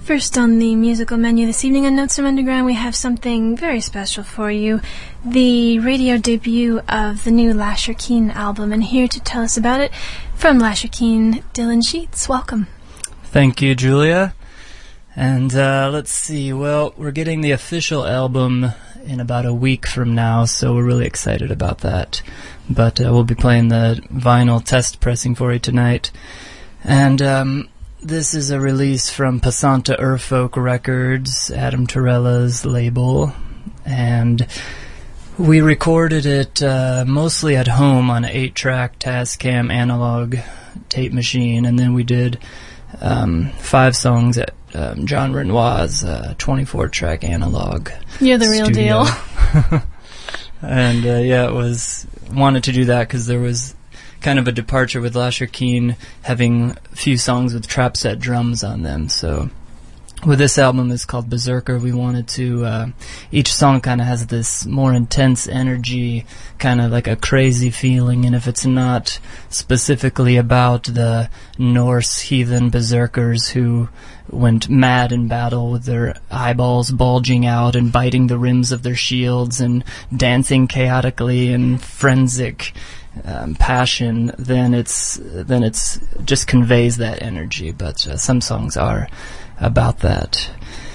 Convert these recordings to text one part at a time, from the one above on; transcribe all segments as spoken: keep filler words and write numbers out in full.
First on the musical menu this evening on Notes from Underground, we have something very special for you. The radio debut of the new Lasher Keene album. And here to tell us about it, from Lasher Keene, Dylan Sheets. Welcome. Thank you, Julia. And uh, let's see, well, we're getting the official album in about a week from now, so we're really excited about that. But uh, we'll be playing the vinyl test pressing for you tonight. And um, this is a release from Passanta Urfolk Records, Adam Torella's label. And we recorded it uh, mostly at home on an eight-track Tascam analog tape machine, and then we did um, five songs at um, John Renoir's uh, twenty-four track analog. You're the real studio. deal. And uh, yeah, it was wanted to do that because there was kind of a departure with Lasher Keene having a few songs with trap set drums on them. So with this album, it's called Berserker, we wanted to, uh, each song kind of has this more intense energy, kind of like a crazy feeling, and if it's not specifically about the Norse heathen berserkers who went mad in battle with their eyeballs bulging out and biting the rims of their shields and dancing chaotically in frenzic um, passion, then it's then it's just conveys that energy. But uh, some songs are about that.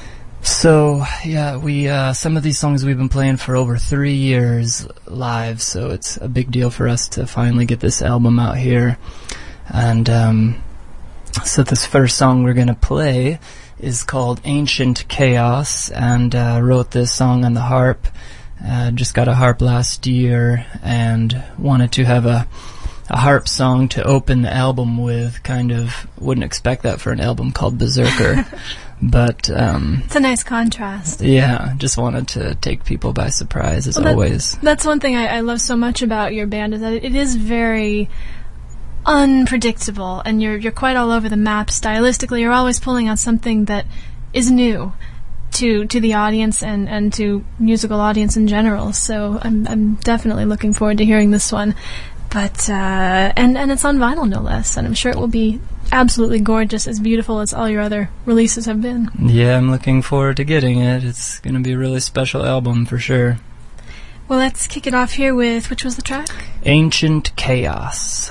So yeah, we uh, some of these songs we've been playing for over three years live, so it's a big deal for us to finally get this album out here. And um, so this first song we're gonna play is called Ancient Chaos, and uh, wrote this song on the harp. Uh, just got a harp last year and wanted to have a a harp song to open the album with. Kind of wouldn't expect that for an album called Berserker. But um, it's a nice contrast. Yeah, just wanted to take people by surprise, as well, that, always. That's one thing I, I love so much about your band, is that it, it is very unpredictable, and you're you're quite all over the map stylistically. You're always pulling on something that is new to to the audience and, and to musical audience in general. So I'm I'm definitely looking forward to hearing this one. But uh, and and it's on vinyl, no less, and I'm sure it will be absolutely gorgeous, as beautiful as all your other releases have been. Yeah, I'm looking forward to getting it. It's going to be a really special album for sure. Well, let's kick it off here with, which was the track? Ancient Chaos.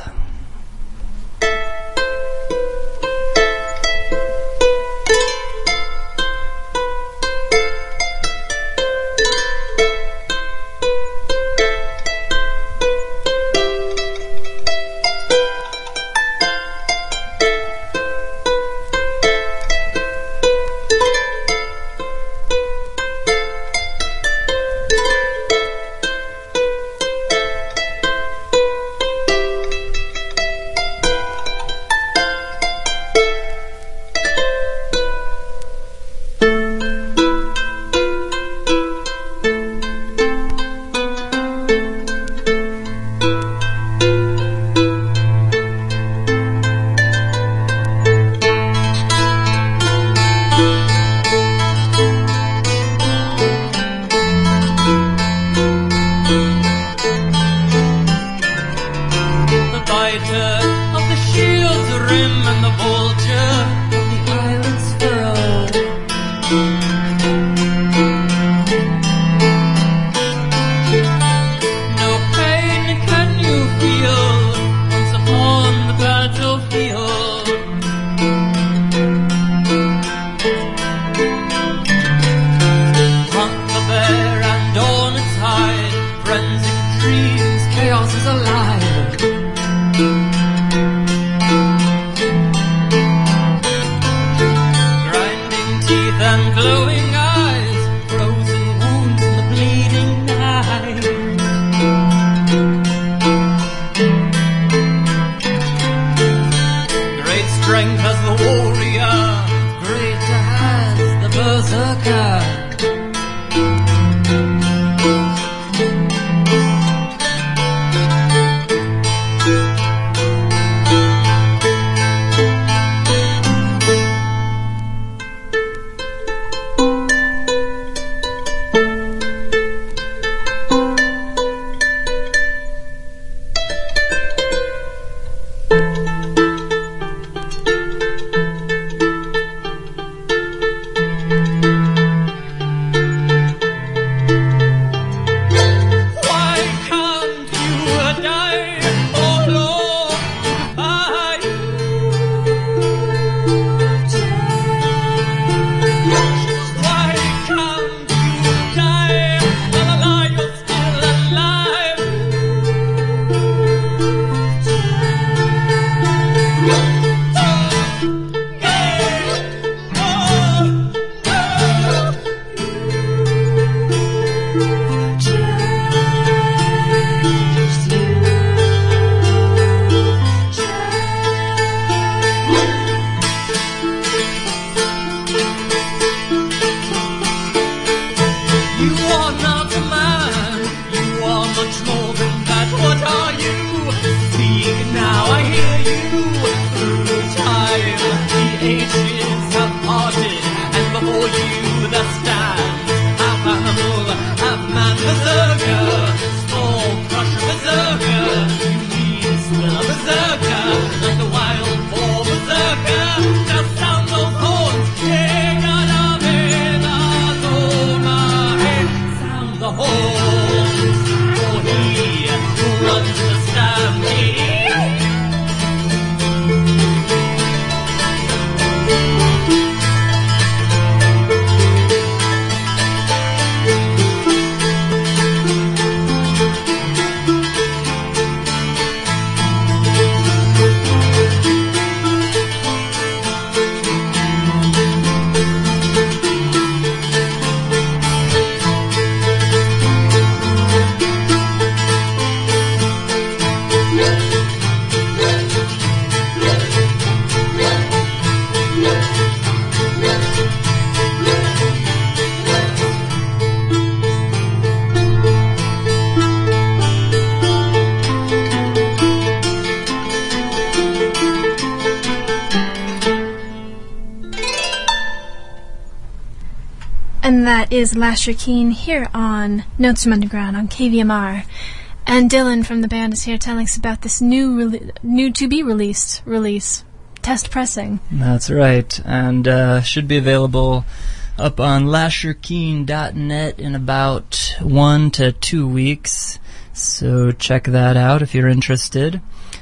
And that is Lasher Keen here on Notes from Underground on K V M R. And Dylan from the band is here telling us about this new, re- new to-be-released release, Test Pressing. That's right, and uh, should be available up on lasher keen dot net in about one to two weeks. So check that out if you're interested.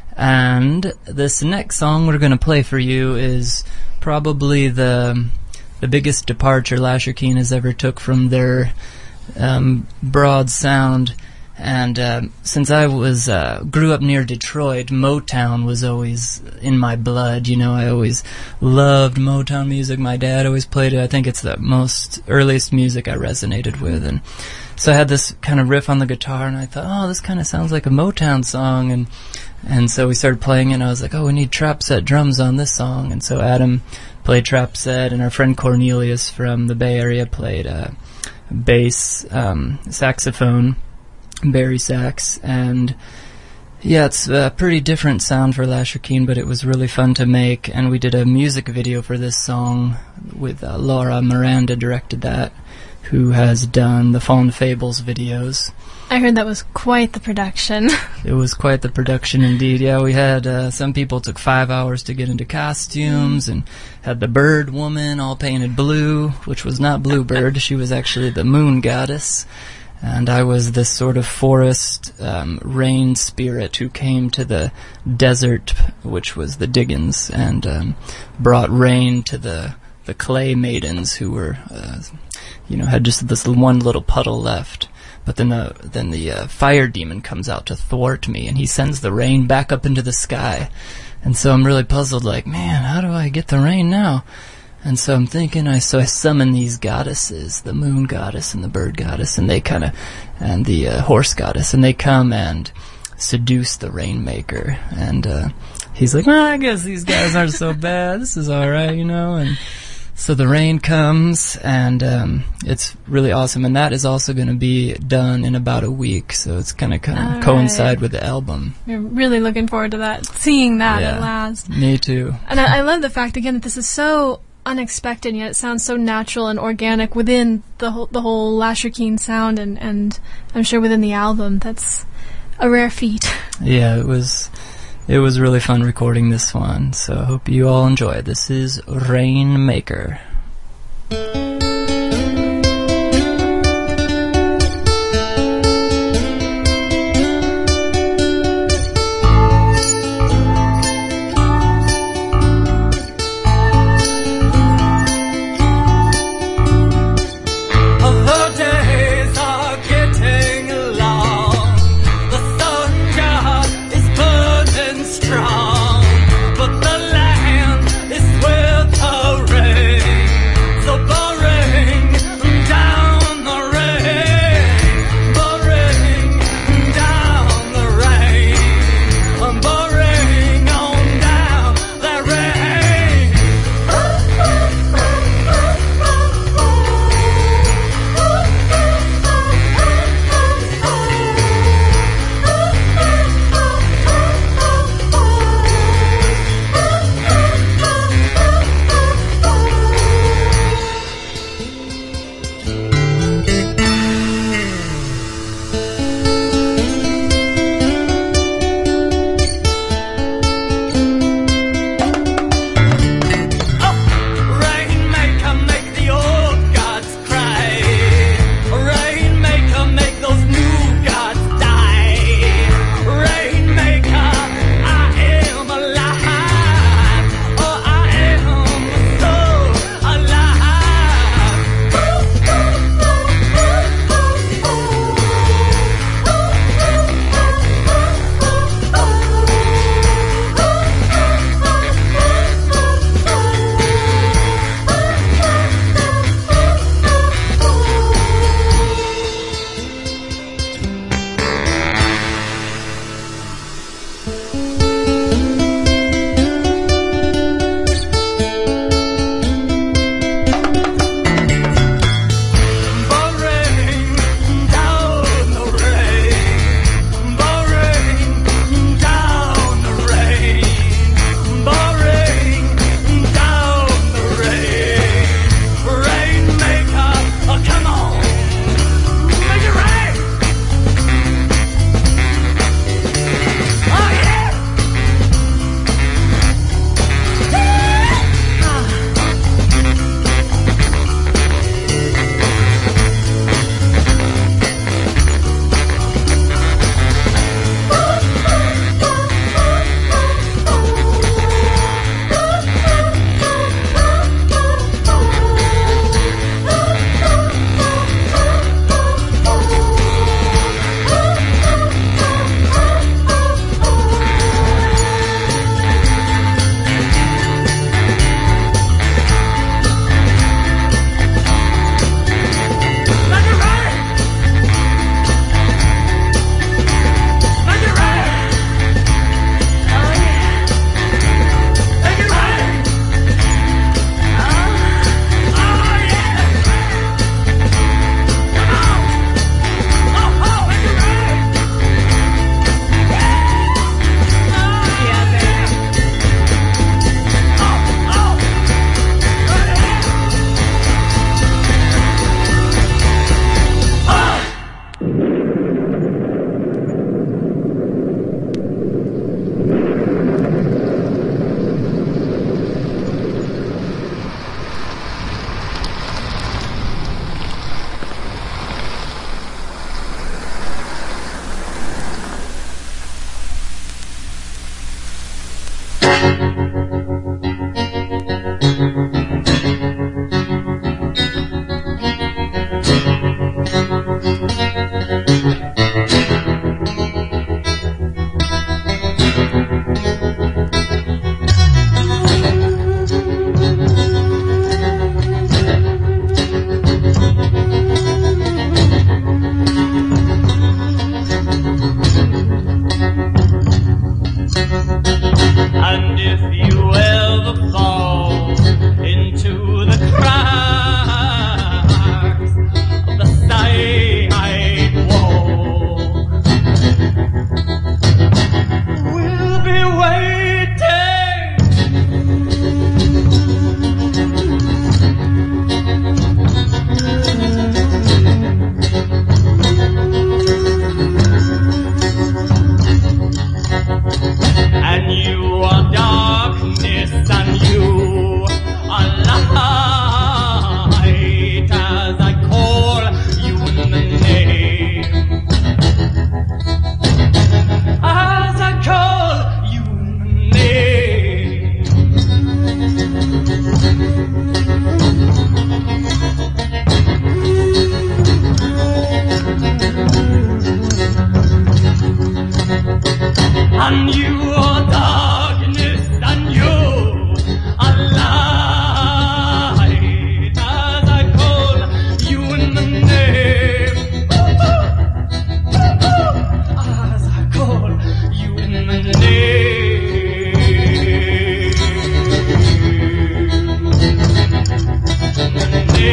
And this next song we're going to play for you is probably the the biggest departure Lasher Keen has ever took from their um, broad sound. And uh, since I was uh, grew up near Detroit, Motown was always in my blood. You know, I always loved Motown music. My dad always played it. I think it's the most earliest music I resonated with. And so I had this kind of riff on the guitar, and I thought, oh, this kind of sounds like a Motown song. And and so we started playing it, and I was like, oh, we need trap set drums on this song. And so Adam played trap set, and our friend Cornelius from the Bay Area played uh, bass, um, saxophone, Barry sax, and yeah, it's a pretty different sound for Lasher Keen, but it was really fun to make, and we did a music video for this song with uh, Laura Miranda directed that, who has done the Fallen Fables videos. I heard that was quite the production. It was quite the production indeed. Yeah, we had uh, some people took five hours to get into costumes, and had the bird woman all painted blue, which was not Bluebird. She was actually the moon goddess. And I was this sort of forest um, rain spirit who came to the desert, which was the Diggins, and um, brought rain to the the clay maidens who were, uh, you know, had just this one little puddle left. But then the then the uh, fire demon comes out to thwart me, and he sends the rain back up into the sky. And so I'm really puzzled, like, man, how do I get the rain now? And so I'm thinking, I so I summon these goddesses, the moon goddess and the bird goddess, and they kind of, and the uh, horse goddess, and they come and seduce the rainmaker. And uh, he's like, well, I guess these guys aren't so bad. This is all right, you know. And so the rain comes, and um, it's really awesome. And that is also going to be done in about a week, so it's going to kind of coincide right with the album. We're really looking forward to that, seeing that yeah, at last. Me too. And I, I love the fact again that this is so unexpected, yet it sounds so natural and organic within the whole the whole Lasher Keen sound, and, and I'm sure within the album. That's a rare feat. Yeah, it was it was really fun recording this one, so I hope you all enjoy it. This is Rainmaker. Strong, but the land is with the rain.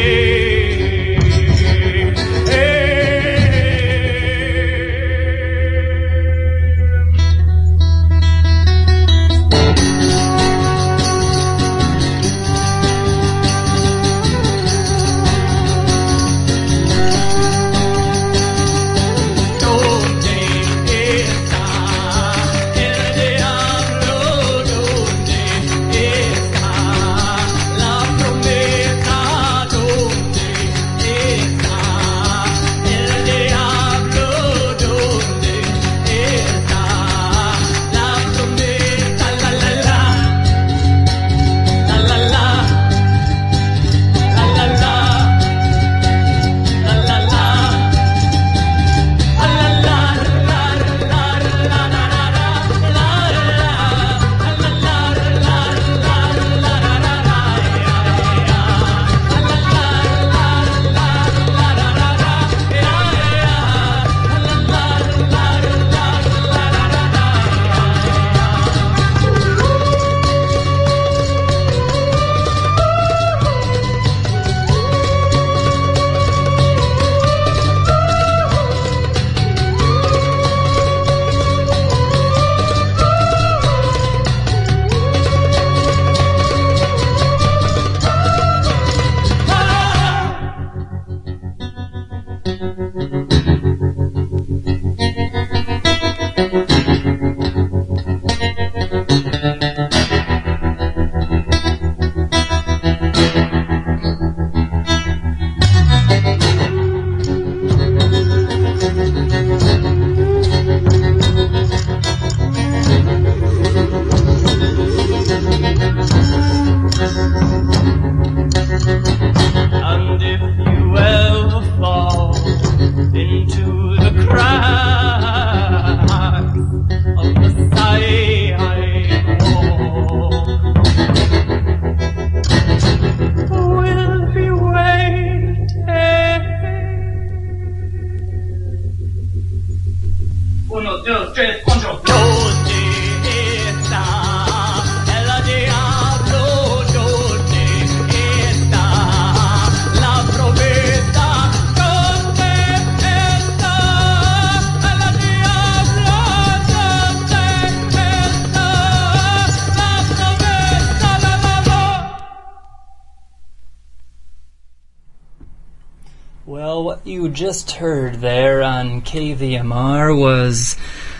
Well, what you just heard there on K V M R was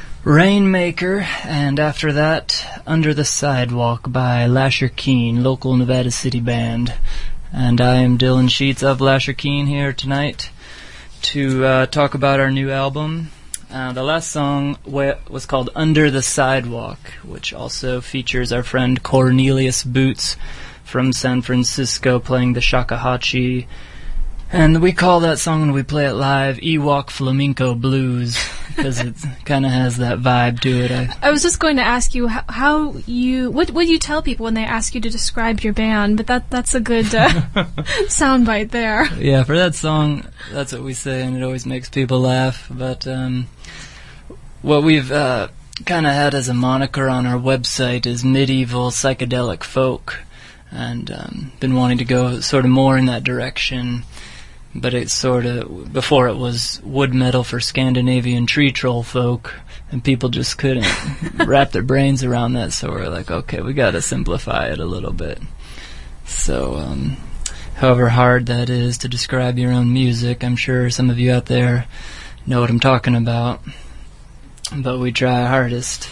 Rainmaker, and after that, Under the Sidewalk by Lasher Keene, local Nevada City band. And I am Dylan Sheets of Lasher Keene here tonight to uh, talk about our new album. Uh, the last song wa- was called Under the Sidewalk, which also features our friend Cornelius Boots from San Francisco playing the shakuhachi. And we call that song when we play it live Ewok Flamenco Blues, because it kind of has that vibe to it. I, I was just going to ask you how, how you, what what do you tell people when they ask you to describe your band, but that that's a good uh, soundbite there. Yeah, for that song, that's what we say, and it always makes people laugh. But um, what we've uh, kind of had as a moniker on our website is medieval psychedelic folk, and um, been wanting to go sort of more in that direction. But it's sort of, before it was wood metal for Scandinavian tree troll folk, and people just couldn't wrap their brains around that, so we're like, okay, we gotta simplify it a little bit. So, um, however hard that is to describe your own music, I'm sure some of you out there know what I'm talking about, but we try our hardest.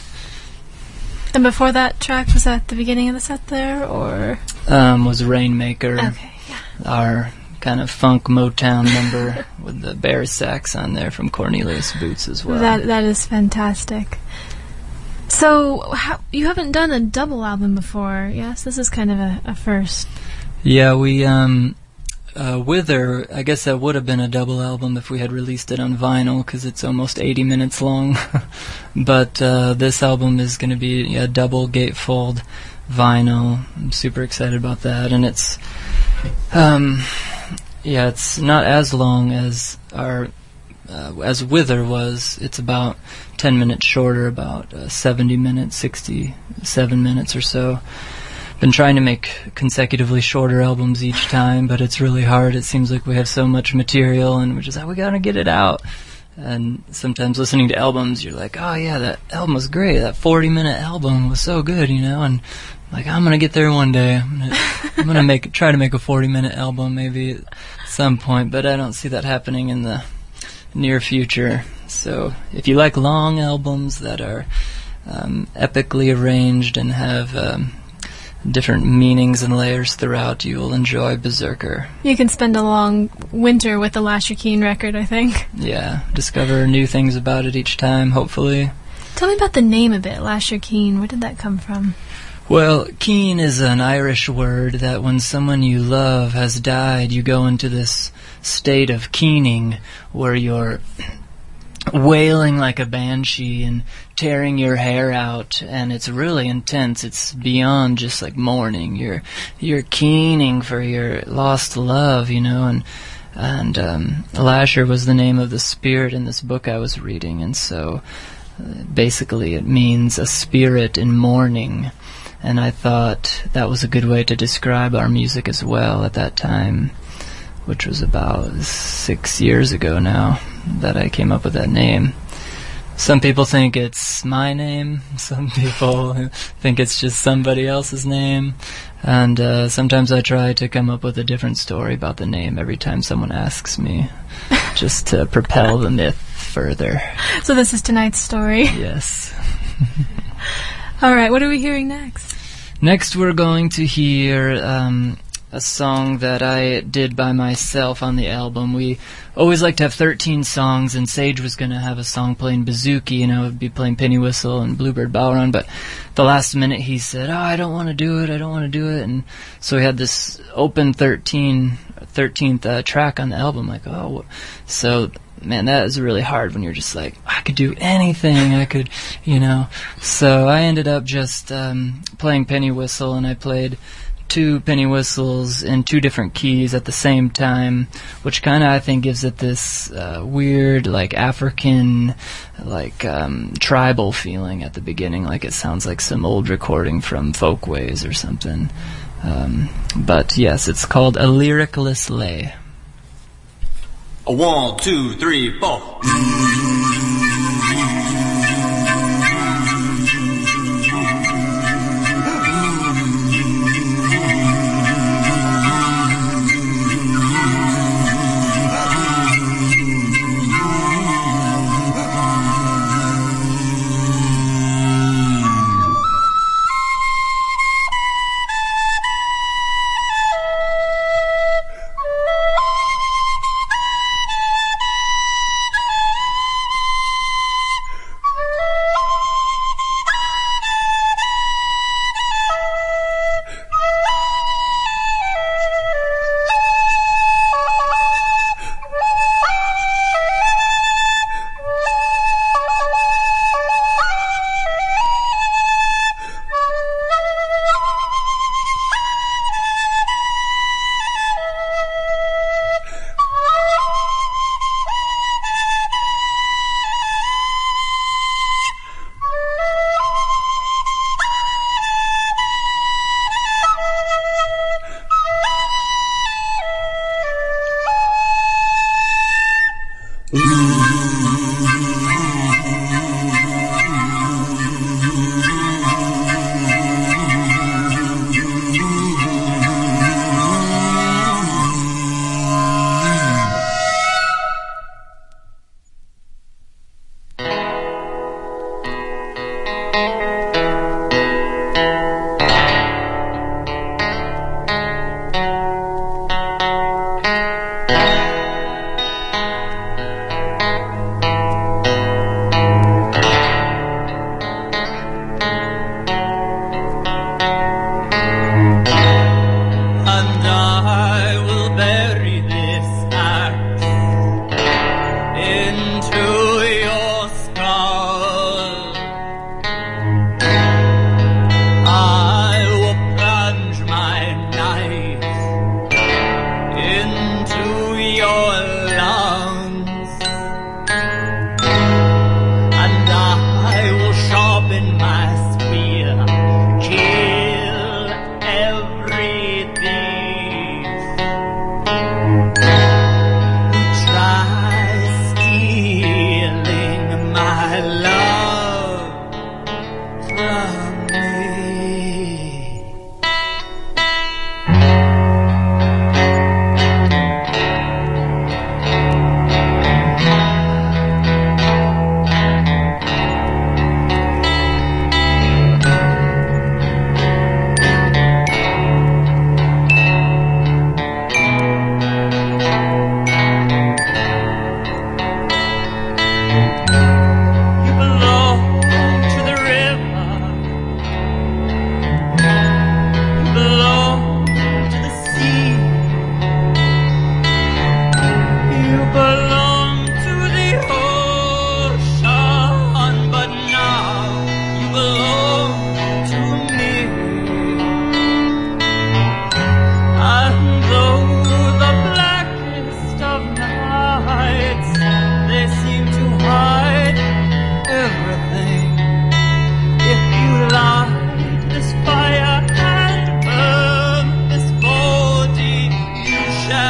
And before that track, was that the beginning of the set there, or? Um, was Rainmaker. Okay, yeah. Our kind of funk Motown number with the bear sax on there from Cornelius Boots as well. That that is fantastic. So how, you haven't done a double album before, yes? This is kind of a, a first. Yeah, we um, uh, Wither. I guess that would have been a double album if we had released it on vinyl, because it's almost eighty minutes long. But uh, this album is going to be a double gatefold vinyl. I'm super excited about that, and it's. Um, Yeah, it's not as long as our uh, as Wither was. It's about ten minutes shorter, about uh, seventy minutes, sixty-seven minutes or so. been trying to make consecutively shorter albums each time, but it's really hard. It seems like we have so much material, and we're just like, we gotta get it out. And sometimes listening to albums, you're like, oh yeah, that album was great. That forty-minute album was so good, you know. And like, I'm gonna get there one day. I'm gonna, I'm gonna make try to make a forty-minute album maybe at some point, but I don't see that happening in the near future. So if you like long albums that are um, epically arranged and have um, different meanings and layers throughout, you will enjoy Berserker. You can spend a long winter with the Lasher Keane record, I think. Yeah, discover new things about it each time, hopefully. Tell me about the name a bit, Lasher Keane. Where did that come from? Well, keen is an Irish word that when someone you love has died, you go into this state of keening where you're wailing like a banshee and tearing your hair out, and it's really intense. It's beyond just like mourning. You're you're keening for your lost love, you know, and and um, Lasher was the name of the spirit in this book I was reading, and so uh, basically it means a spirit in mourning. And I thought that was a good way to describe our music as well at that time, which was about six years ago now that I came up with that name. Some people think it's my name. Some people think it's just somebody else's name. And uh, sometimes I try to come up with a different story about the name every time someone asks me, just to propel the myth further. So this is tonight's story? Yes. All right, what are we hearing next? Next we're going to hear um, a song that I did by myself on the album. We always like to have thirteen songs, and Sage was going to have a song playing bouzouki, and I would be playing penny whistle and Bluebird Bowron, but the last minute he said, oh, I don't want to do it, I don't want to do it, and so we had this open thirteen, thirteenth uh, track on the album, like, oh, so... Man, that is really hard when you're just like, I could do anything, I could, you know. So I ended up just um, playing penny whistle, and I played two penny whistles in two different keys at the same time, which kind of, I think, gives it this uh, weird, like, African, like, um, tribal feeling at the beginning, like it sounds like some old recording from Folkways or something. Um, but, yes, it's called A Lyricless Lay. A one, two, three, four.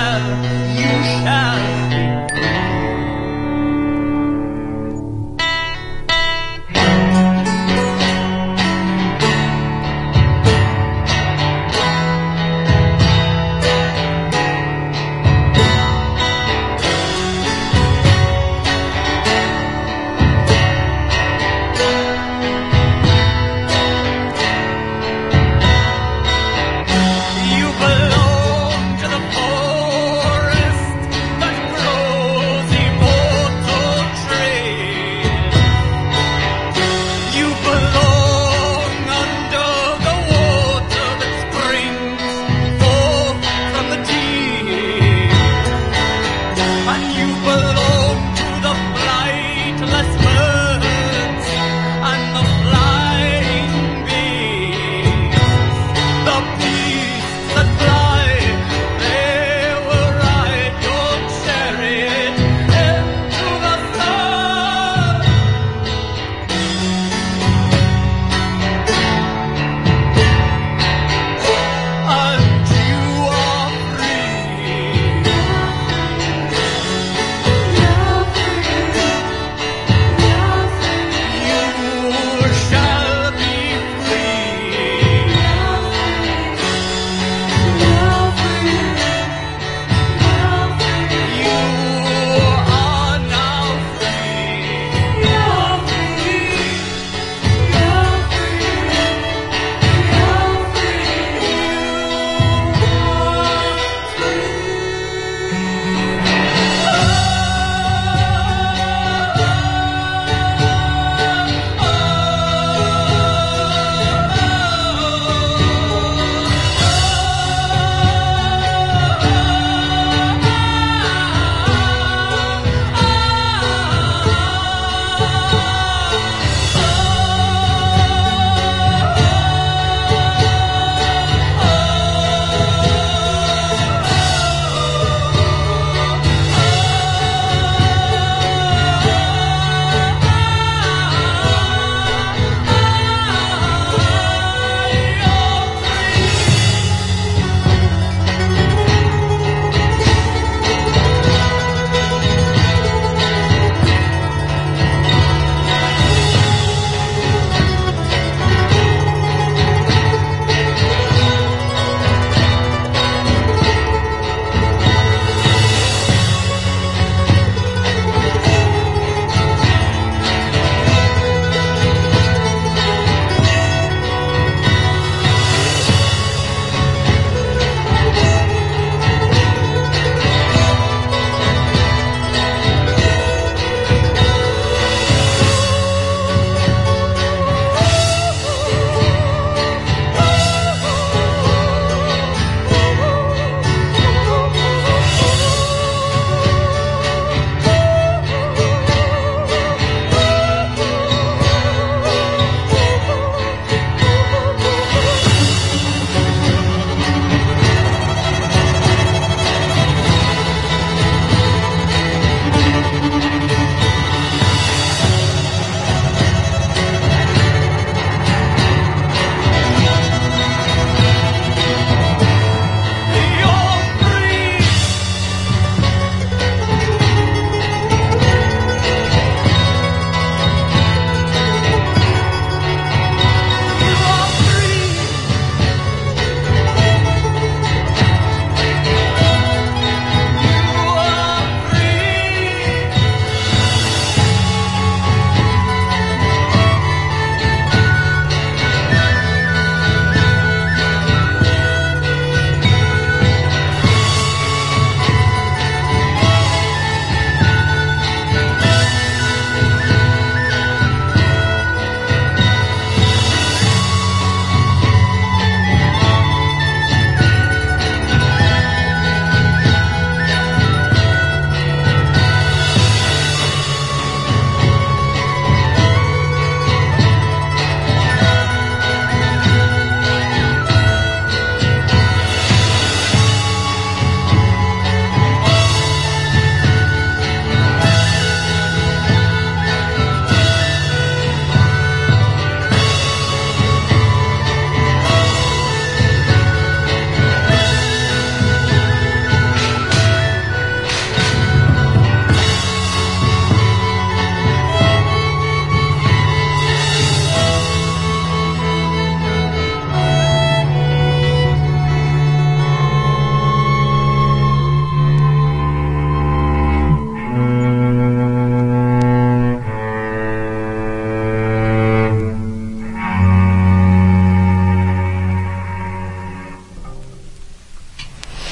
shall, you shall be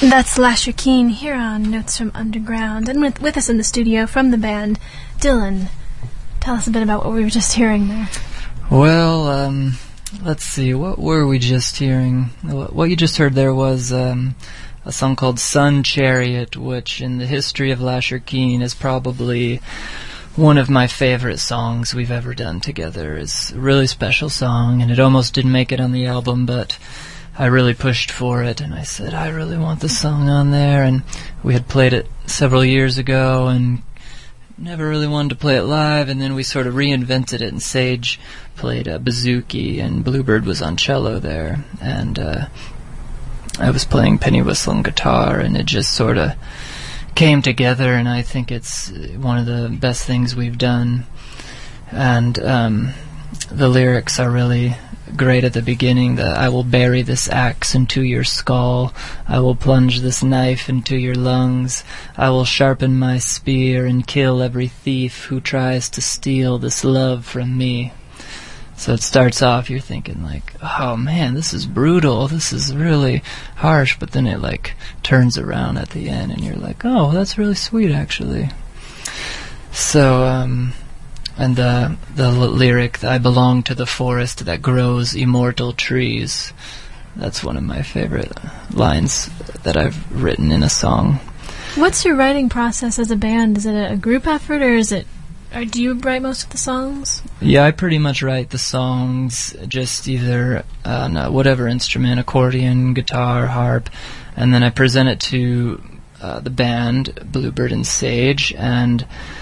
That's Lasher Keane here on Notes from Underground. And with, with us in the studio from the band, Dylan. Tell us a bit about what we were just hearing there. Well, um, let's see. What were we just hearing? What you just heard there was um, a song called Sun Chariot, which in the history of Lasher Keane is probably one of my favorite songs we've ever done together. It's a really special song, and it almost didn't make it on the album, but I really pushed for it, and I said, I really want this song on there, and we had played it several years ago, and never really wanted to play it live, and then we sort of reinvented it, and Sage played a bouzouki, and Bluebird was on cello there, and uh, I was playing penny whistle and guitar, and it just sort of came together, and I think it's one of the best things we've done, and um, the lyrics are really great at the beginning. The I will bury this axe into your skull, I will plunge this knife into your lungs, I will sharpen my spear and kill every thief who tries to steal this love from me. So it starts off, you're thinking like, oh man, this is brutal, this is really harsh, but then it like turns around at the end and you're like, oh, that's really sweet actually. So um And the the l- lyric, I belong to the forest that grows immortal trees. That's one of my favorite lines that I've written in a song. What's your writing process as a band? Is it a group effort, or is it, or do you write most of the songs? Yeah, I pretty much write the songs just either on uh, whatever instrument, accordion, guitar, harp, and then I present it to uh, the band, Bluebird and Sage, and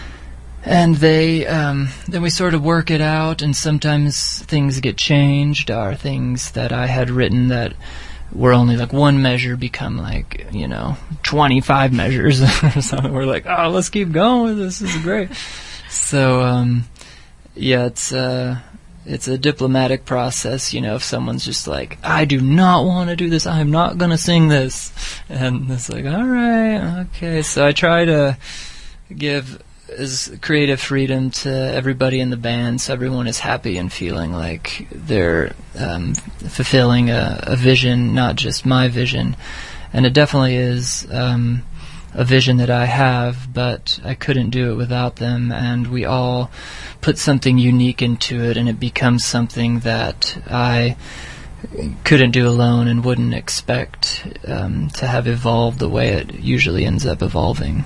And they, um, then we sort of work it out, and sometimes things get changed, or things that I had written that were only like one measure become like, you know, twenty-five measures or something. We're like, oh, let's keep going with this, this is great. So, um, yeah, it's, uh, it's a diplomatic process, you know, if someone's just like, I do not want to do this, I'm not going to sing this. And it's like, all right, okay. So I try to give is creative freedom to everybody in the band, so everyone is happy and feeling like they're um, fulfilling a, a vision, not just my vision. And it definitely is um, a vision that I have, but I couldn't do it without them, and we all put something unique into it, and it becomes something that I couldn't do alone and wouldn't expect um, to have evolved the way it usually ends up evolving.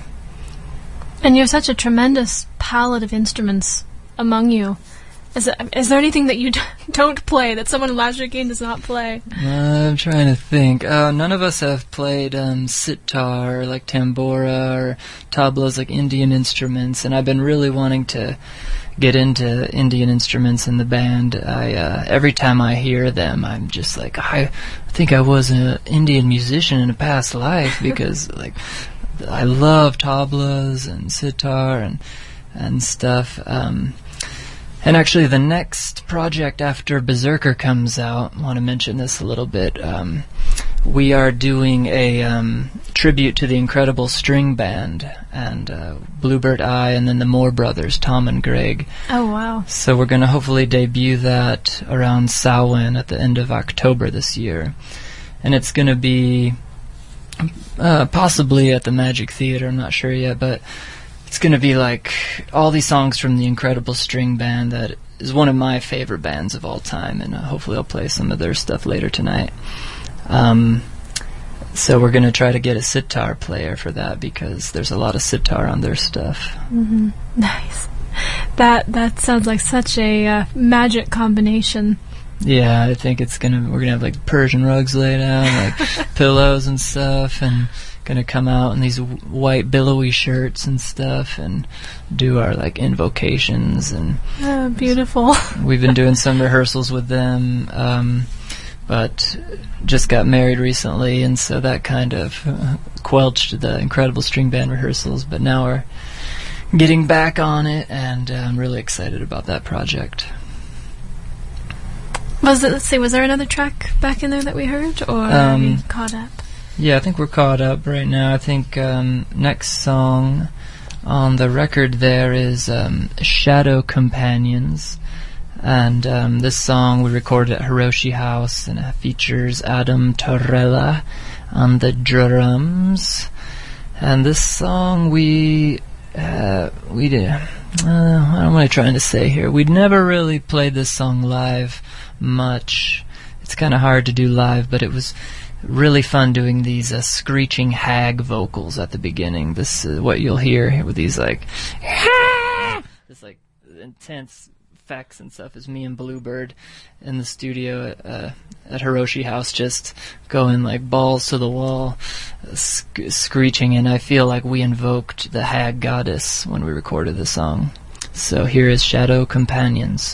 And you have such a tremendous palette of instruments among you. Is, it, is there anything that you d- don't play, that someone in Lasher Keane does not play? Uh, I'm trying to think. Uh, none of us have played um, sitar, like tambora, or tablas, like Indian instruments, and I've been really wanting to get into Indian instruments in the band. I uh, every time I hear them, I'm just like, I think I was an Indian musician in a past life, because like I love tablas and sitar and and stuff. Um, and actually, the next project after Berserker comes out, I want to mention this a little bit. Um, we are doing a um, tribute to the Incredible String Band, and uh, Bluebird Eye, and then the Moore brothers, Tom and Greg. Oh, wow. So we're going to hopefully debut that around Samhain at the end of October this year. And it's going to be Uh, possibly at the Magic Theater, I'm not sure yet, but it's going to be like all these songs from the Incredible String Band that is one of my favorite bands of all time, and uh, hopefully I'll play some of their stuff later tonight. Um, so we're going to try to get a sitar player for that, because there's a lot of sitar on their stuff. Mm-hmm. Nice. That that sounds like such a uh, magic combination. Yeah, I think it's gonna. We're gonna have like Persian rugs laid out, like pillows and stuff, and gonna come out in these w- white billowy shirts and stuff, and do our like invocations and. Oh, beautiful. We've been doing some rehearsals with them, um, but just got married recently, and so that kind of uh, quelched the Incredible String Band rehearsals. But now we're getting back on it, and uh, I'm really excited about that project. Was it, let's see, was there another track back in there that we heard, or Um, are we caught up? Yeah, I think we're caught up right now. I think um, next song on the record there is um, Shadow Companions, And um, this song we recorded at Hiroshi House, and it features Adam Torella on the drums. And this song we uh, we did. Uh, what am I trying to say here? We'd never really played this song live much. It's kind of hard to do live, but it was really fun doing these uh, screeching hag vocals at the beginning. This is what you'll hear with these like this like intense effects and stuff is me and Bluebird in the studio at, uh, at Hiroshi House, just going like balls to the wall, uh, sc- screeching, and I feel like we invoked the hag goddess when we recorded the song. So here is Shadow Companions.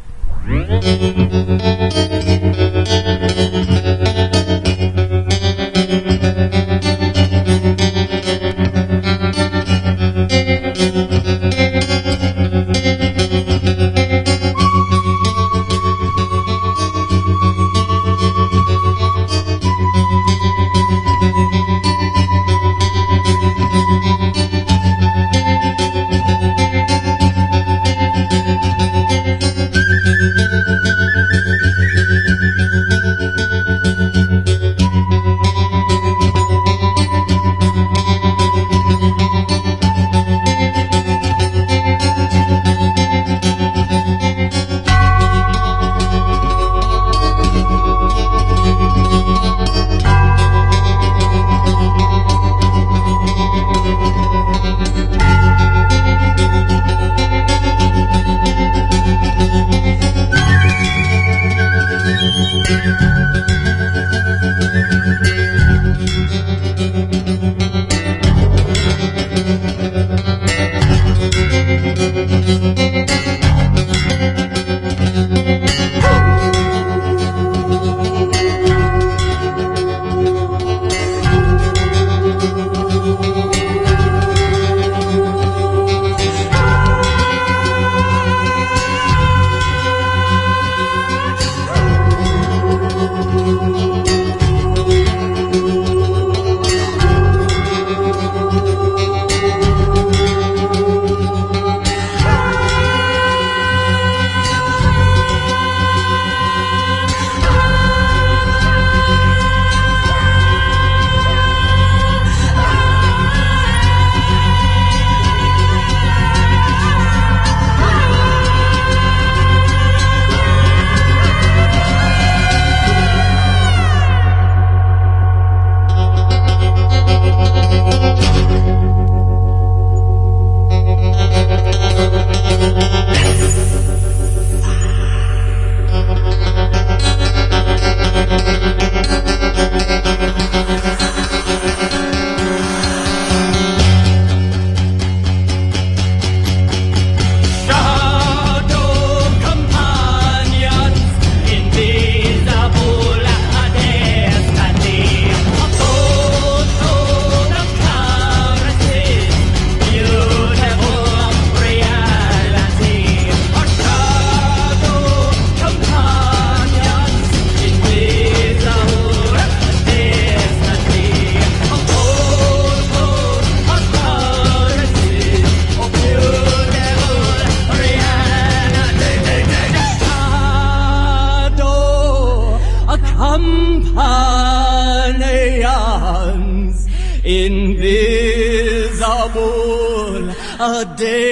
Invisible, a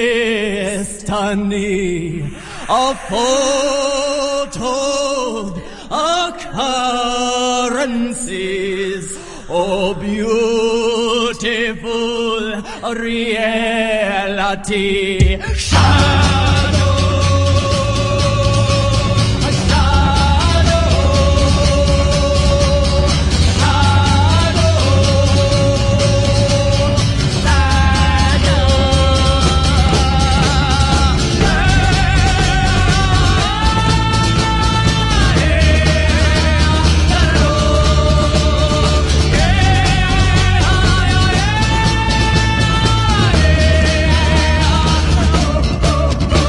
destiny, a foretold occurrences, oh beautiful reality. Shadow, a shadow, shadow.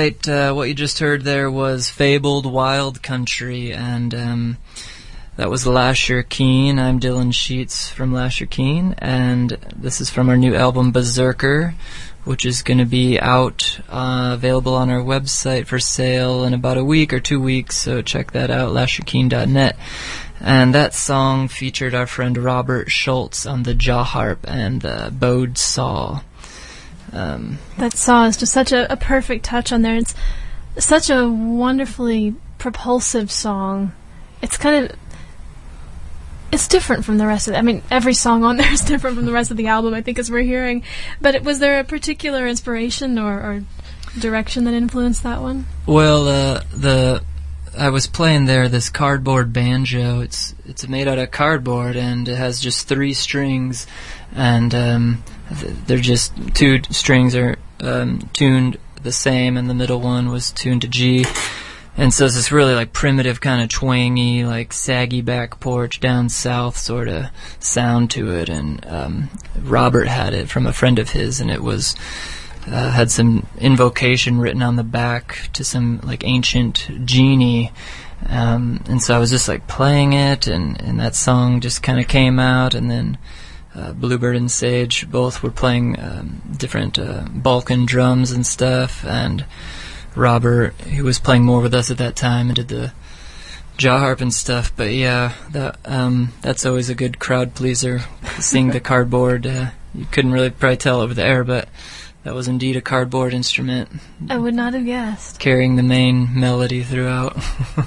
right, uh, what you just heard there was Fabled Wild Country, and um, that was Lasher Keen. I'm Dylan Sheets from Lasher Keen, and this is from our new album Berserker, which is going to be out, uh, available on our website for sale in about a week or two weeks, so check that out, lasher keen dot net. And that song featured our friend Robert Schultz on the jaw harp and the bowed saw. Um, that saw is just such a, a perfect touch on there. It's such a wonderfully propulsive song. It's kind of... It's different from the rest of it. I mean, every song on there is different from the rest of the album, I think, as we're hearing. But it, was there a particular inspiration or, or direction that influenced that one? Well, uh, the... I was playing there this cardboard banjo. It's it's made out of cardboard, and it has just three strings, and um, th- they're just two strings are um, tuned the same, and the middle one was tuned to G. And so it's this really like primitive kind of twangy, like saggy back porch down south sort of sound to it. And um, Robert had it from a friend of his, and it was. Uh, had some invocation written on the back to some like ancient genie, um, and so I was just like playing it, and, and that song just kind of came out, and then uh, Bluebird and Sage both were playing um, different uh, Balkan drums and stuff, and Robert, he was playing more with us at that time and did the jaw harp and stuff. But yeah, that um, that's always a good crowd pleaser, seeing the cardboard. Uh, you couldn't really probably tell over the air, but that was indeed a cardboard instrument. I would not have guessed. Carrying the main melody throughout.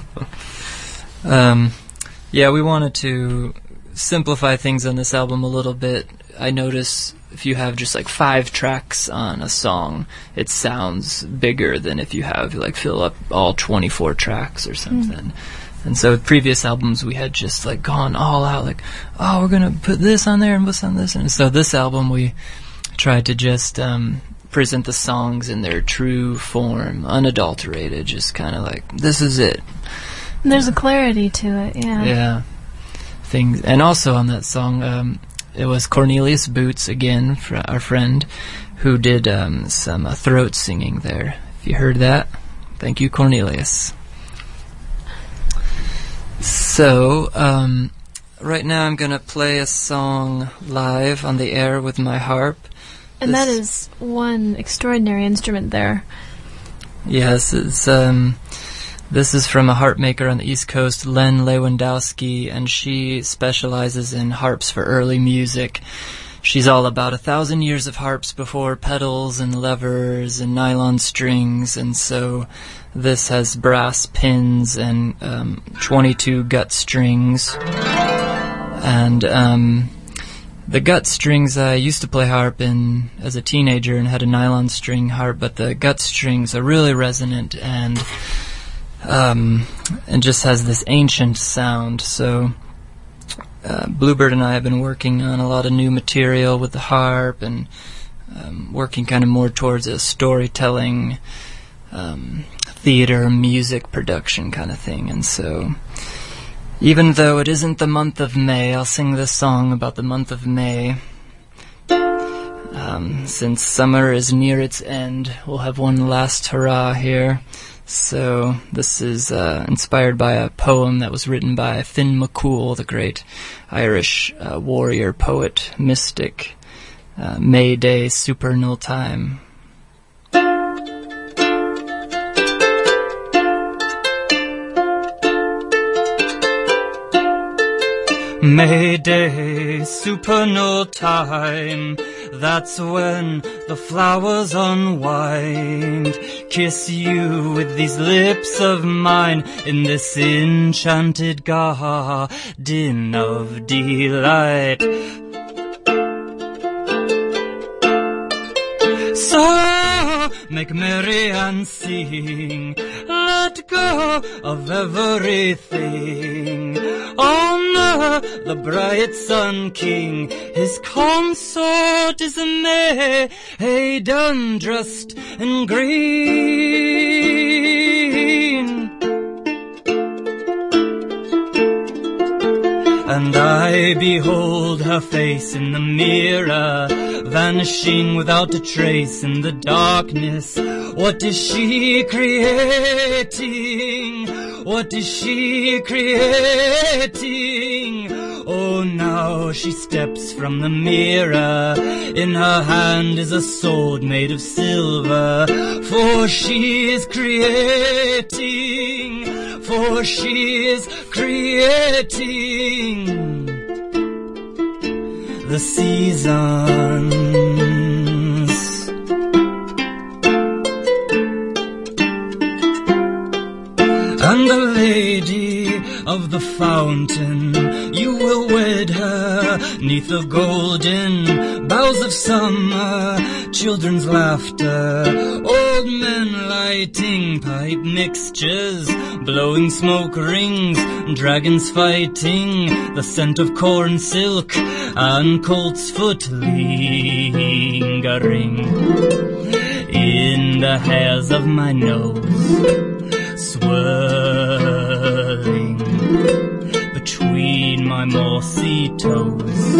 um, yeah, we wanted to simplify things on this album a little bit. I notice if you have just like five tracks on a song, it sounds bigger than if you have like fill up all twenty-four tracks or something. Mm. And so with previous albums, we had just like gone all out, like, oh, we're going to put this on there and this on this. And so this album, we tried to just um, present the songs in their true form, unadulterated, just kind of like, this is it. And there's a clarity to it, yeah. Yeah. Things, and also on that song, um, it was Cornelius Boots, again, fr- our friend, who did um, some uh, throat singing there. If you heard that, thank you, Cornelius. So, um, right now I'm going to play a song live on the air with my harp. And this, that is one extraordinary instrument there. Yes, it's, um, this is from a harp maker on the East Coast, Len Lewandowski, and she specializes in harps for early music. She's all about a thousand years of harps before pedals and levers and nylon strings, and so this has brass pins and um, twenty-two gut strings. And um, the gut strings, I used to play harp in as a teenager and had a nylon string harp, but the gut strings are really resonant and um, and just has this ancient sound. So uh, Bluebird and I have been working on a lot of new material with the harp and um, working kind of more towards a storytelling, um, theater, music production kind of thing. And so even though it isn't the month of May, I'll sing this song about the month of May. Um, since summer is near its end, we'll have one last hurrah here. So this is uh, inspired by a poem that was written by Finn McCool, the great Irish uh, warrior, poet, mystic. Uh, May Day, supernal time. May Day, supernal time, that's when the flowers unwind. Kiss you with these lips of mine in this enchanted garden of delight. So make merry and sing, let go of everything. Honor the bright sun king, his consort is a maiden dressed in green. And I behold her face in the mirror, vanishing without a trace in the darkness. What is she creating? What is she creating? Oh, now she steps from the mirror. In her hand is a sword made of silver. For she is creating. For she is creating the seasons. And the lady of the fountain, you will wed her neath the golden boughs of summer. Children's laughter, old men lighting pipe mixtures, blowing smoke rings, dragons fighting, the scent of corn silk and colt's foot lingering in the hairs of my nose, swirling between my mossy toes.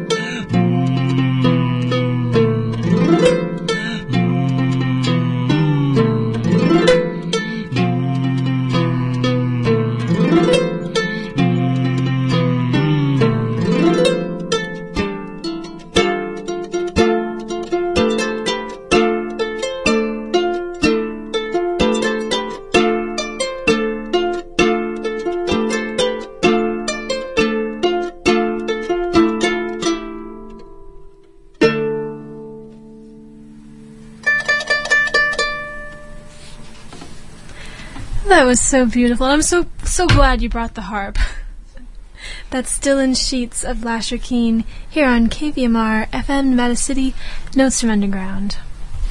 That was so beautiful. I'm so so glad you brought the harp. That's Still in Sheets of Lasher Keene here on K V M R F M Nevada City, Notes from Underground.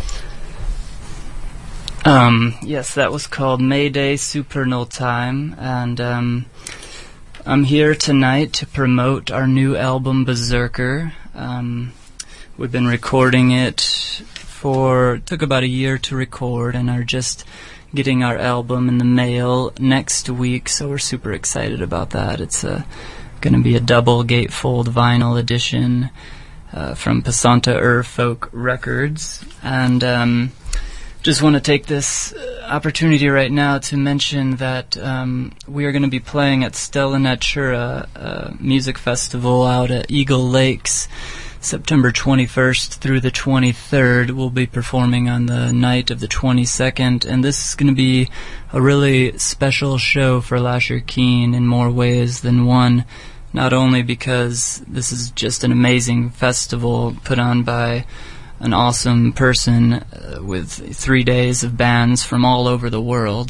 Um, yes, that was called Mayday Supernal Time, and um, I'm here tonight to promote our new album, Berserker. Um, we've been recording it for, took about a year to record, and are just getting our album in the mail next week, so we're super excited about that. It's uh, going to be a double gatefold vinyl edition uh, from Pasanta Ur Folk Records, and um, just want to take this opportunity right now to mention that um, we are going to be playing at Stella Natura uh, Music Festival out at Eagle Lakes September twenty-first through the twenty-third. We'll be performing on the night of the twenty-second, and this is going to be a really special show for Lasher Keene in more ways than one. Not only because this is just an amazing festival put on by an awesome person uh, with three days of bands from all over the world,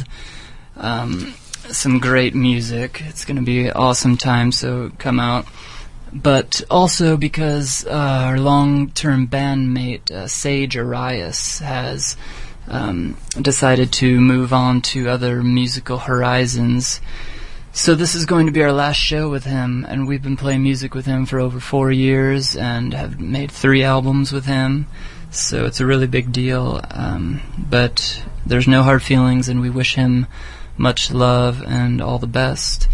um, some great music. It's going to be an awesome time, so come out. But also because uh, our long-term bandmate, uh, Sage Arias, has um, decided to move on to other musical horizons. So this is going to be our last show with him, and we've been playing music with him for over four years and have made three albums with him. So it's a really big deal. Um, but there's no hard feelings, and we wish him much love and all the best.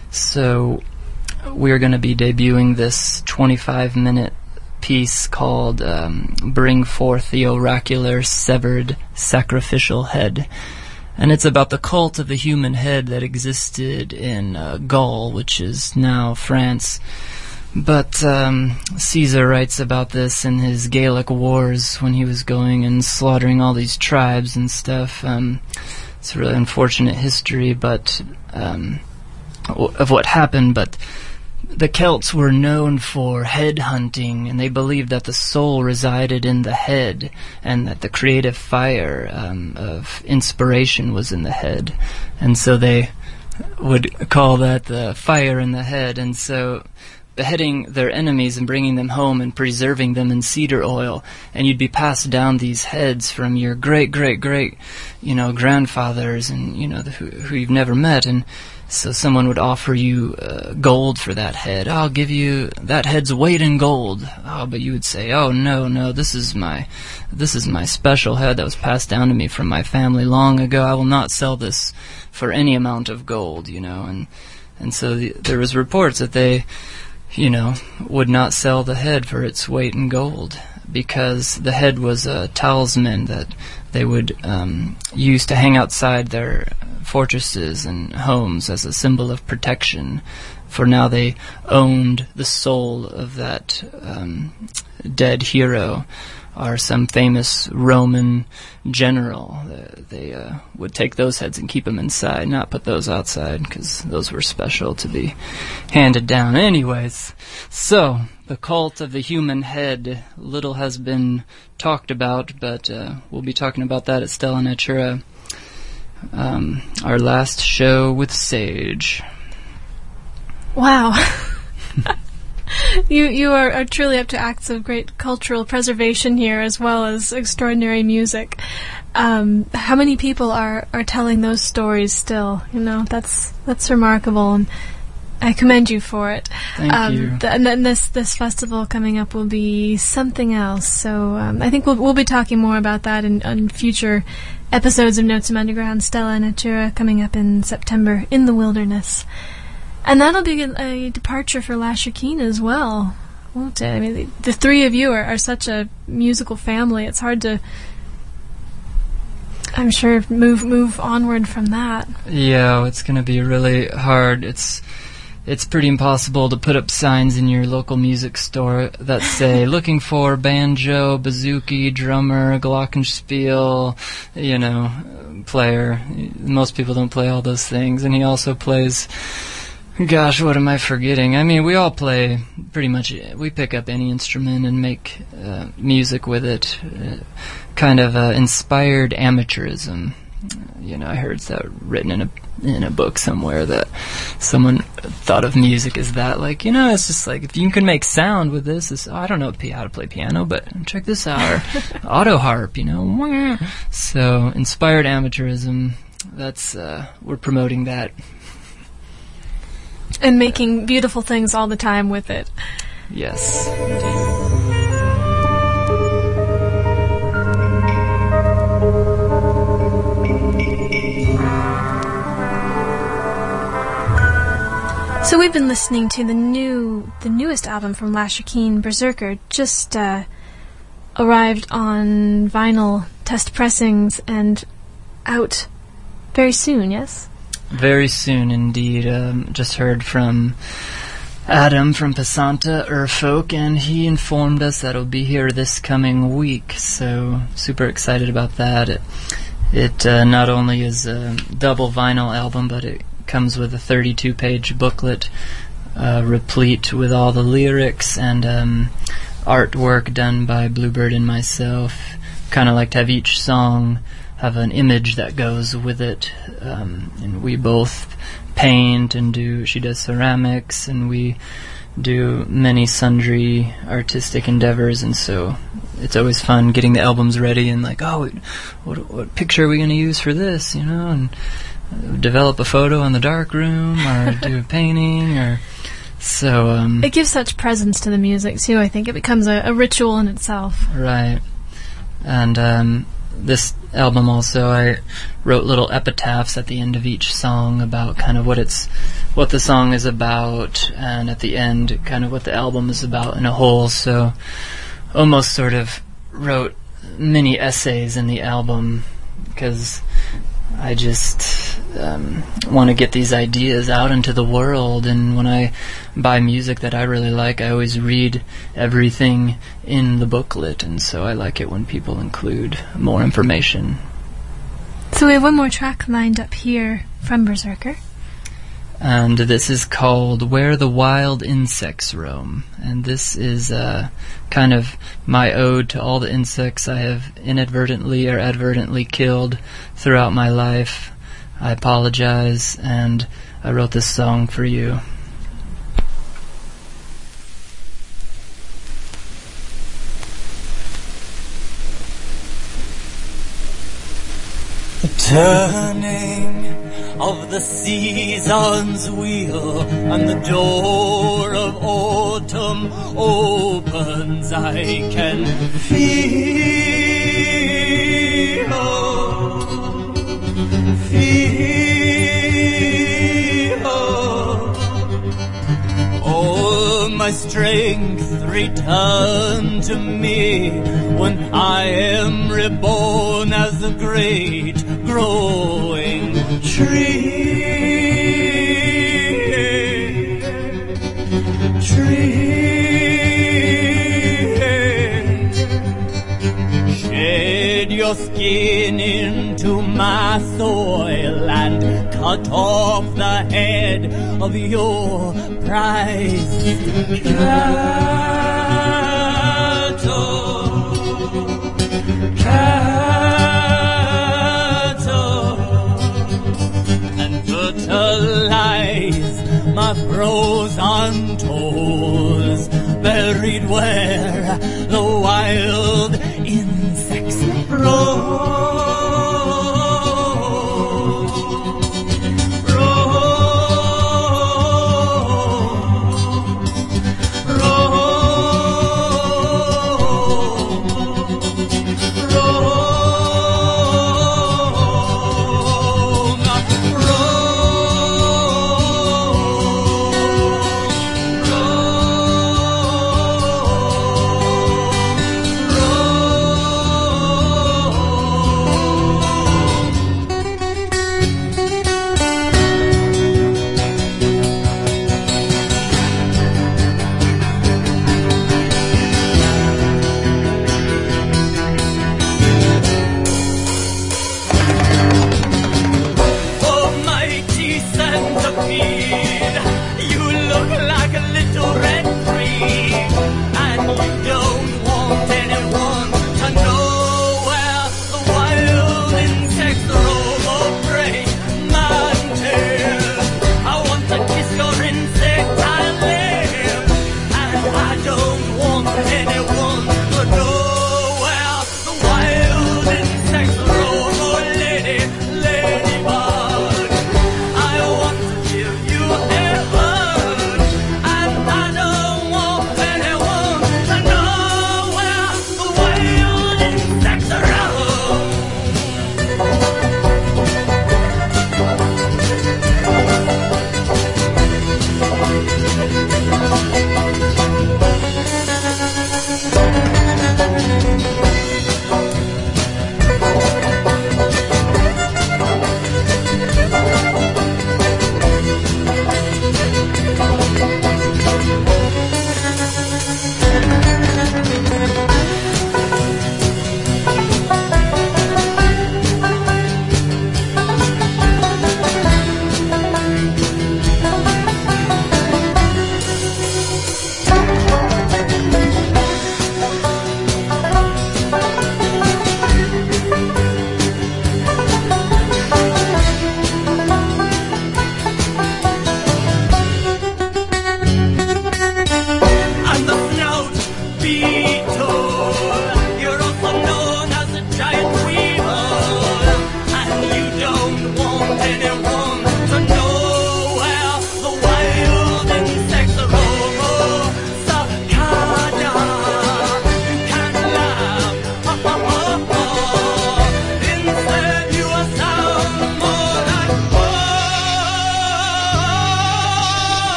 So we're going to be debuting this twenty-five minute piece called um, Bring Forth the Oracular Severed Sacrificial Head. And it's about the cult of the human head that existed in uh, Gaul, which is now France. But um, Caesar writes about this in his Gallic Wars when he was going and slaughtering all these tribes and stuff. Um, it's a really unfortunate history but um, of what happened, but the Celts were known for head hunting, and they believed that the soul resided in the head, and that the creative fire um, of inspiration was in the head. And so they would call that the fire in the head. And so beheading their enemies and bringing them home and preserving them in cedar oil, and you'd be passed down these heads from your great, great, great, you know, grandfathers, and you know the, who, who you've never met. And so someone would offer you uh, gold for that head. I'll give you that head's weight in gold. Oh, but you would say, oh no, no, this is my, this is my special head that was passed down to me from my family long ago. I will not sell this for any amount of gold, you know. And and so the, there was reports that they, you know, would not sell the head for its weight in gold. because the head was a talisman that they would um, use to hang outside their fortresses and homes as a symbol of protection. For now they owned the soul of that um, dead hero, or some famous Roman general. Uh, they uh, would take those heads and keep them inside, not put those outside, because those were special to be handed down. Anyways, so the cult of the human head, little has been talked about, but uh, we'll be talking about that at Stella Natura, um, our last show with Sage. Wow. You you are, are truly up to acts of great cultural preservation here, as well as extraordinary music. Um, how many people are, are telling those stories still? You know, that's that's remarkable, and I commend you for it. Thank um, you. Th- and then this this festival coming up will be something else. So um, I think we'll we'll be talking more about that in, in future episodes of Notes from Underground. Stella Natura coming up in September in the Wilderness. And that'll be a, a departure for Lasher Keene as well, won't it? I mean, the, the three of you are, are such a musical family. It's hard to, I'm sure, move move onward from that. Yeah, it's going to be really hard. It's it's pretty impossible to put up signs in your local music store that say, looking for banjo, bouzouki, drummer, glockenspiel, you know, player. Most people don't play all those things. And he also plays... Gosh, what am I forgetting? I mean, we all play pretty much, we pick up any instrument and make uh, music with it. Uh, kind of uh, inspired amateurism. You know, I heard that written in a in a book somewhere, that someone thought of music as that. Like, you know, it's just like, if you can make sound with this, this I don't know how to play piano, but check this out. Or auto harp, you know. So, inspired amateurism, that's, uh, we're promoting that. And making beautiful things all the time with it. Yes, So we've been listening to the new, the newest album from Lasher Keene, Berserker, just uh, arrived on vinyl test pressings and out very soon, yes? Very soon indeed. Um, just heard from Adam from Passanta Urfolk, and he informed us that it'll be here this coming week. So super excited about that. It, it uh, not only is a double vinyl album, but it comes with a thirty-two page booklet, uh, replete with all the lyrics and um, artwork done by Bluebird and myself. Kind of like to have each song have an image that goes with it, um, and we both paint and do, she does ceramics, and we do many sundry artistic endeavors, and so it's always fun getting the albums ready and like, oh, what, what picture are we going to use for this, you know, and uh, develop a photo in the dark room, or do a painting, or so. Um, it gives such presence to the music too. I think it becomes a, a ritual in itself. Right, and um, this album also, I wrote little epitaphs at the end of each song about kind of what it's, what the song is about, and at the end, kind of what the album is about in a whole. So, almost sort of wrote mini essays in the album, because I just um, want to get these ideas out into the world, and when I buy music that I really like, I always read everything in the booklet, and so I like it when people include more information. So we have one more track lined up here from Berserker. And this is called Where the Wild Insects Roam. And this is uh, kind of my ode to all the insects I have inadvertently or advertently killed throughout my life. I apologize, and I wrote this song for you. The turning of the season's wheel, and the door of autumn opens. I can feel, feel all my strength return to me when I am reborn as a great growing tree. Shed your skin into my soil and cut off the head of your prized cattle. Cattle. And fertilize my frozen toes, buried where the wild insects roam.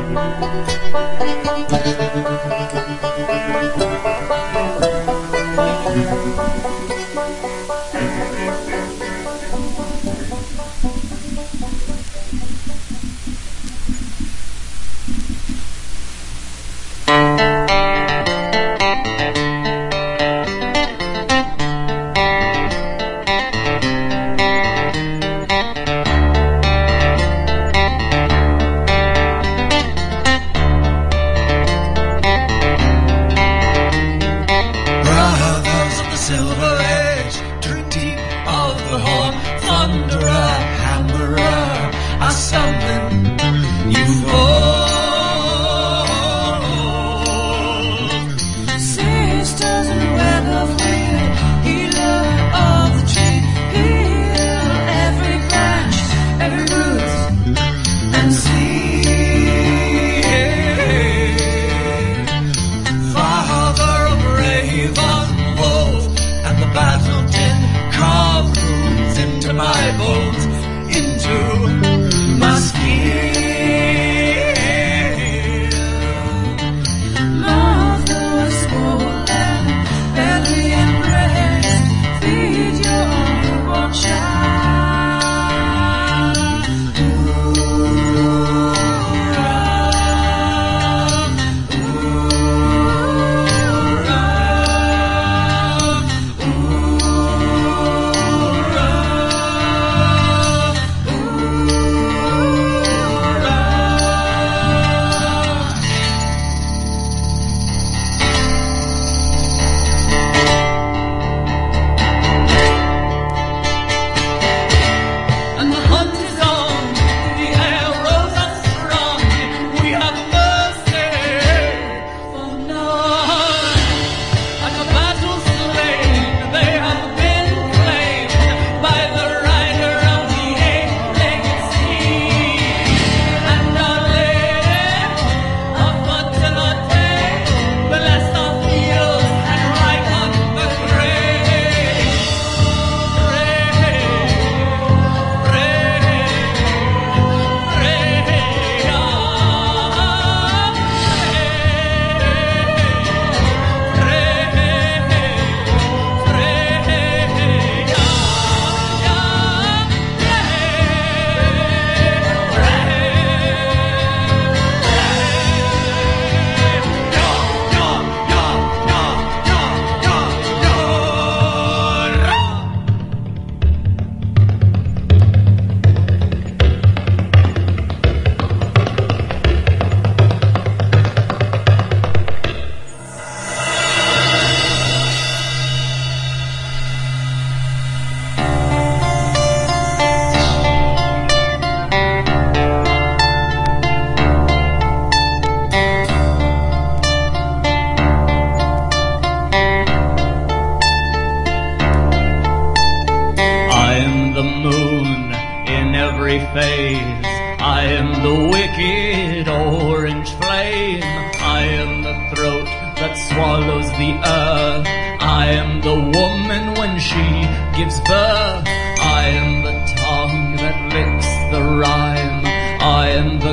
phase. I am the wicked orange flame. I am the throat that swallows the earth. I am the woman when she gives birth. I am the tongue that licks the rhyme. I am the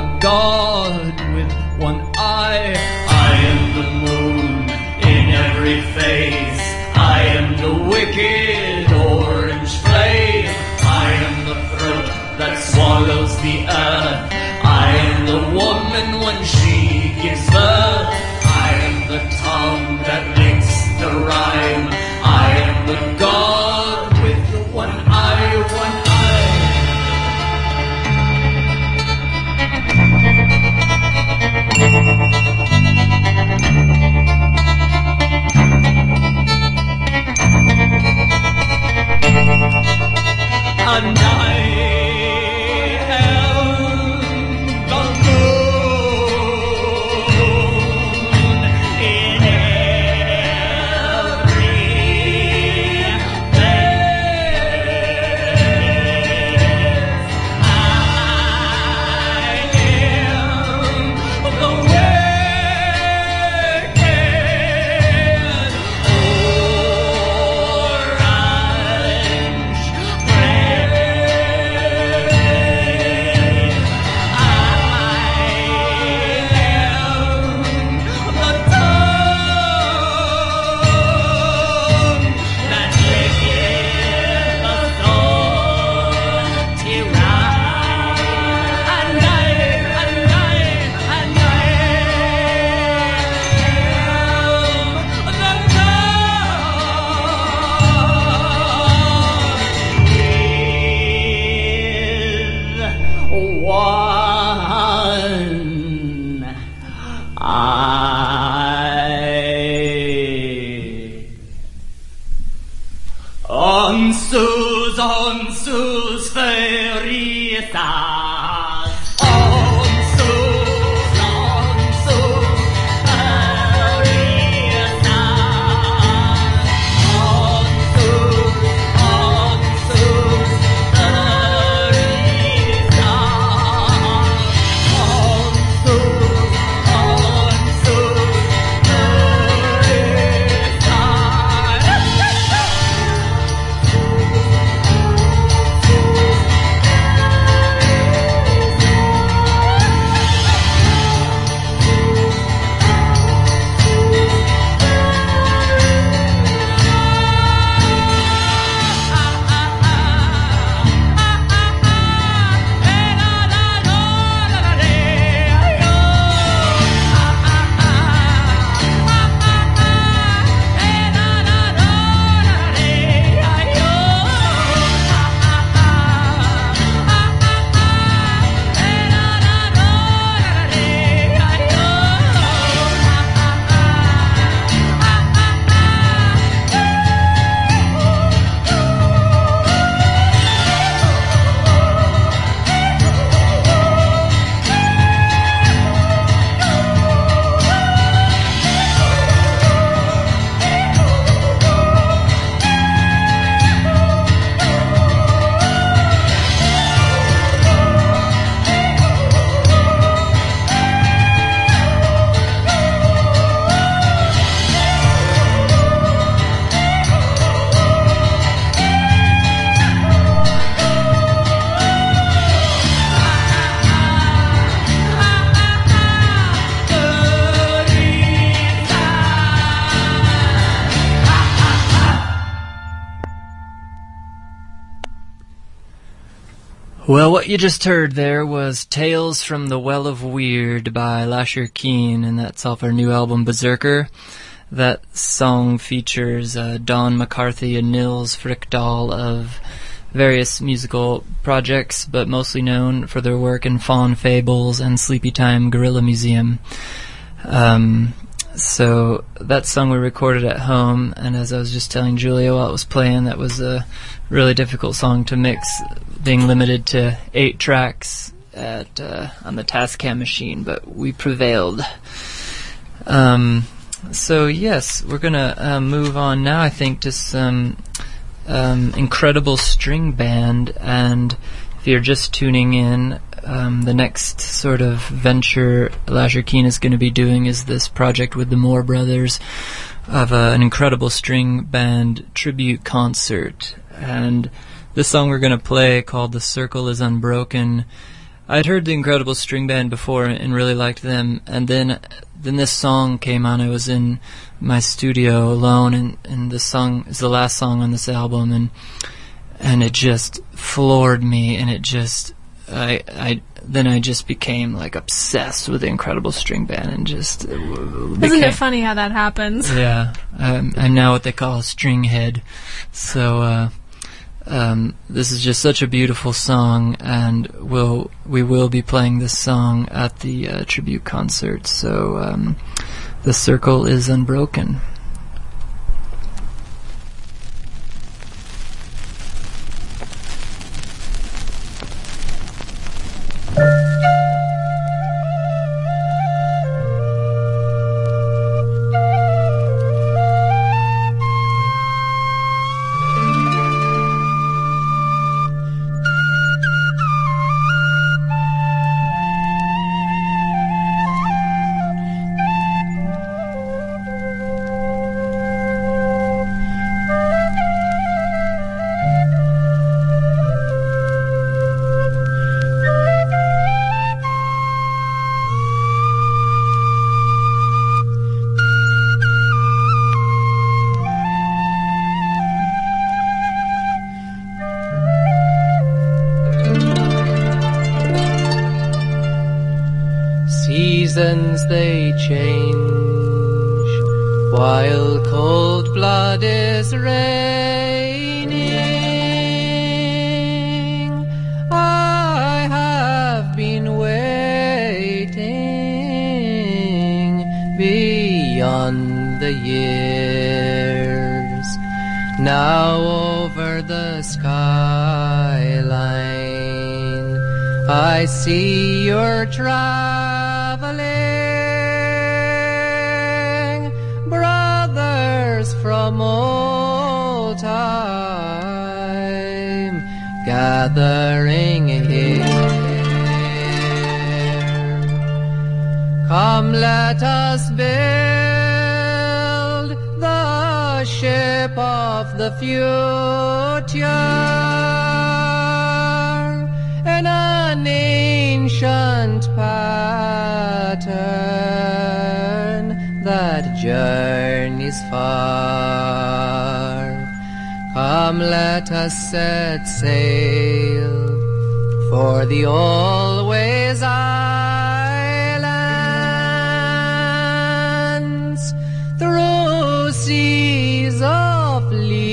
god with one eye. I am the moon in every phase. I am the wicked orange flame. I am the throat that swallows the earth. I am the woman when she gives birth. I am the tongue that licks the rhyme. I am the god with the one eye, one eye. And I am Well, what you just heard there was Tales from the Well of Weird by Lasher Keane, and that's off our new album Berserker. That song features uh, Don McCarthy and Nils Frykdal of various musical projects, but mostly known for their work in Fawn Fables and Sleepytime Gorilla Museum. Um, so that song we recorded at home, and as I was just telling Julia while it was playing, that was a really difficult song to mix, being limited to eight tracks at uh, on the Tascam machine, but we prevailed. Um, so yes, we're gonna uh, move on now, I think, to some um, incredible string band. And if you're just tuning in, um, the next sort of venture Lasher Keane is going to be doing is this project with the Moore Brothers of uh, an incredible string band tribute concert. And this song we're going to play, called The Circle is Unbroken, I'd heard the Incredible String Band before and really liked them, and then then this song came on. I was in my studio alone, and, and this song is the last song on this album, and and it just floored me, and it just I I then I just became like obsessed with the Incredible String Band, and just uh, Isn't became, it funny how that happens? Yeah, I'm, I'm now what they call a string head. So uh, um, this is just such a beautiful song, and we'll we will be playing this song at the uh, tribute concert. So um, The Circle is Unbroken. Seasons they change while cold blood is raining. I have been waiting beyond the years, now over the skyline I see your traveling brothers from old time, gathering here. Come, let us build the ship of the future in an ancient pattern that journeys far. Come, let us set sail for the always islands, through seas of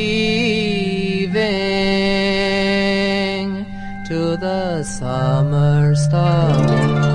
leaving to the summer stars.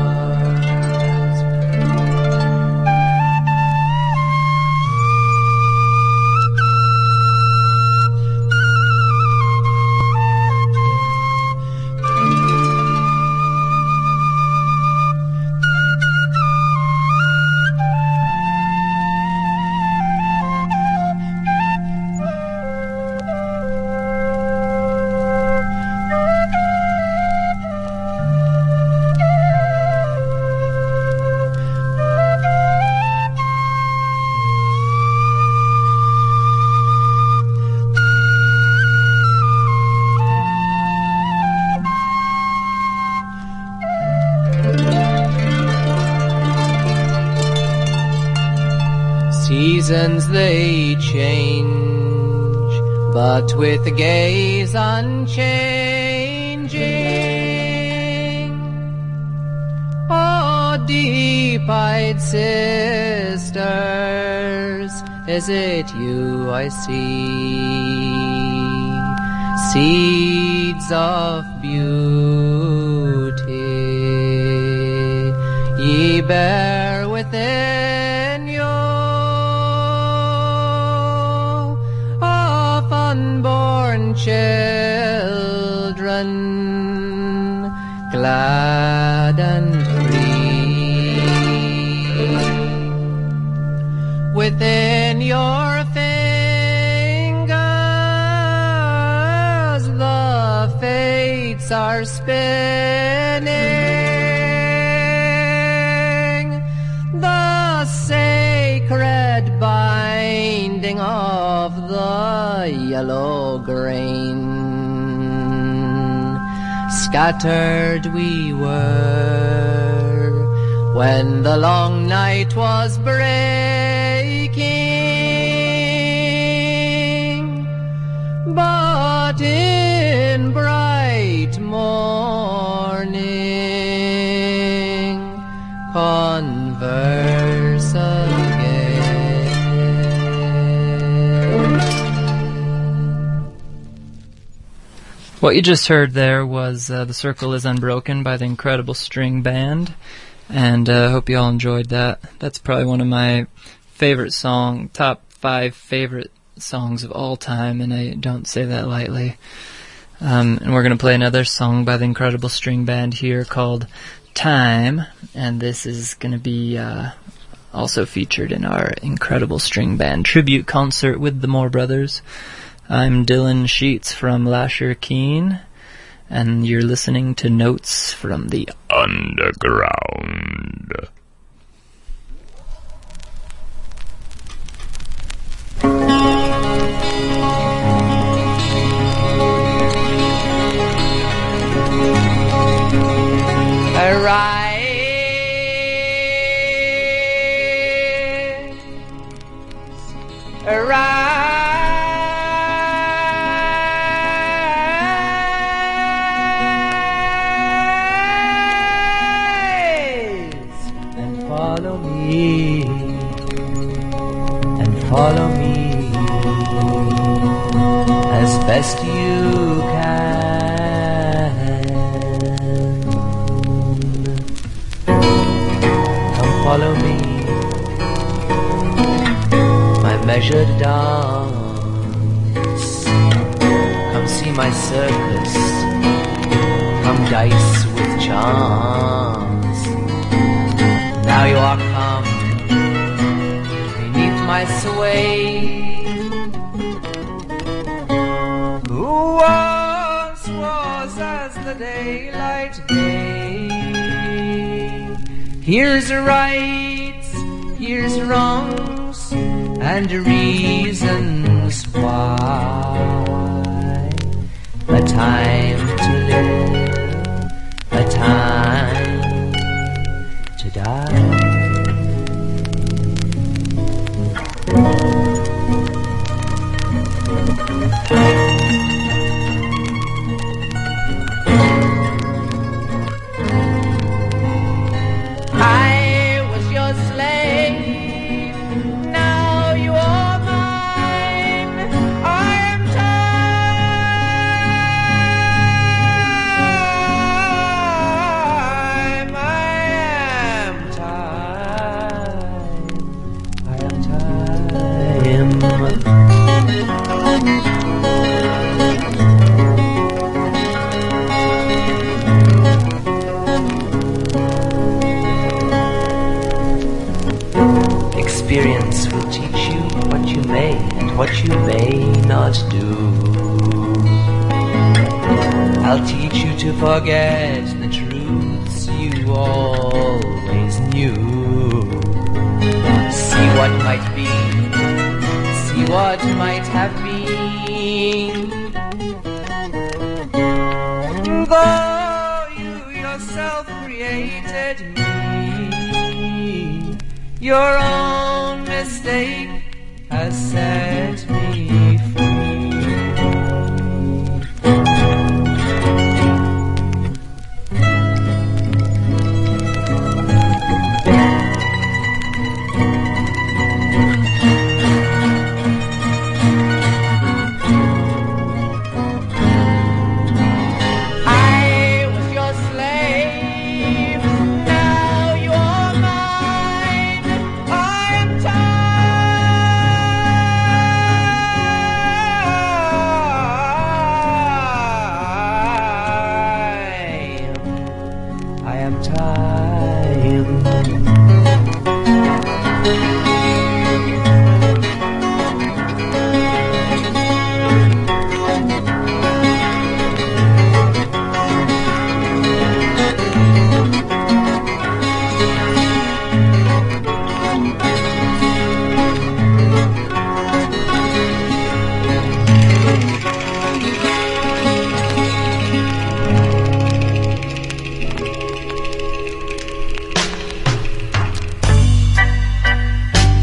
Seasons they change, but with gaze unchanging, deep-eyed sisters, is it you I see? Seeds of beauty, ye bear within you of unborn children, glad and free. Within your fingers the fates are spinning, the sacred binding of the yellow grain. Scattered we were when the long night was breaking, but in bright morning converse again. What you just heard there was uh, The Circle is Unbroken by the Incredible String Band, and I uh, hope you all enjoyed that. That's probably one of my favorite song, top five favorite songs of all time, and I don't say that lightly. Um, and we're going to play another song by the Incredible String Band here called Time, and this is going to be uh, also featured in our Incredible String Band tribute concert with the Moore Brothers. I'm Dylan Sheets from Lasher Keen, and you're listening to Notes from the Underground. Arise, arise. Follow me, and follow me as best you can. Come follow me, my measured dance. Come see my circus, come dice with chance. Now you are come beneath my sway. Who was, was as the daylight gay. Here's rights, here's wrongs, and reasons why. A time to live, a time to die. I was your slave, now you are mine. I am time, I am time, I am time. Experience will teach you what you may and what you may not do. I'll teach you to forget the truths you always knew. See what might be, see what might have been. Though you yourself created me, your own mistake has set me free.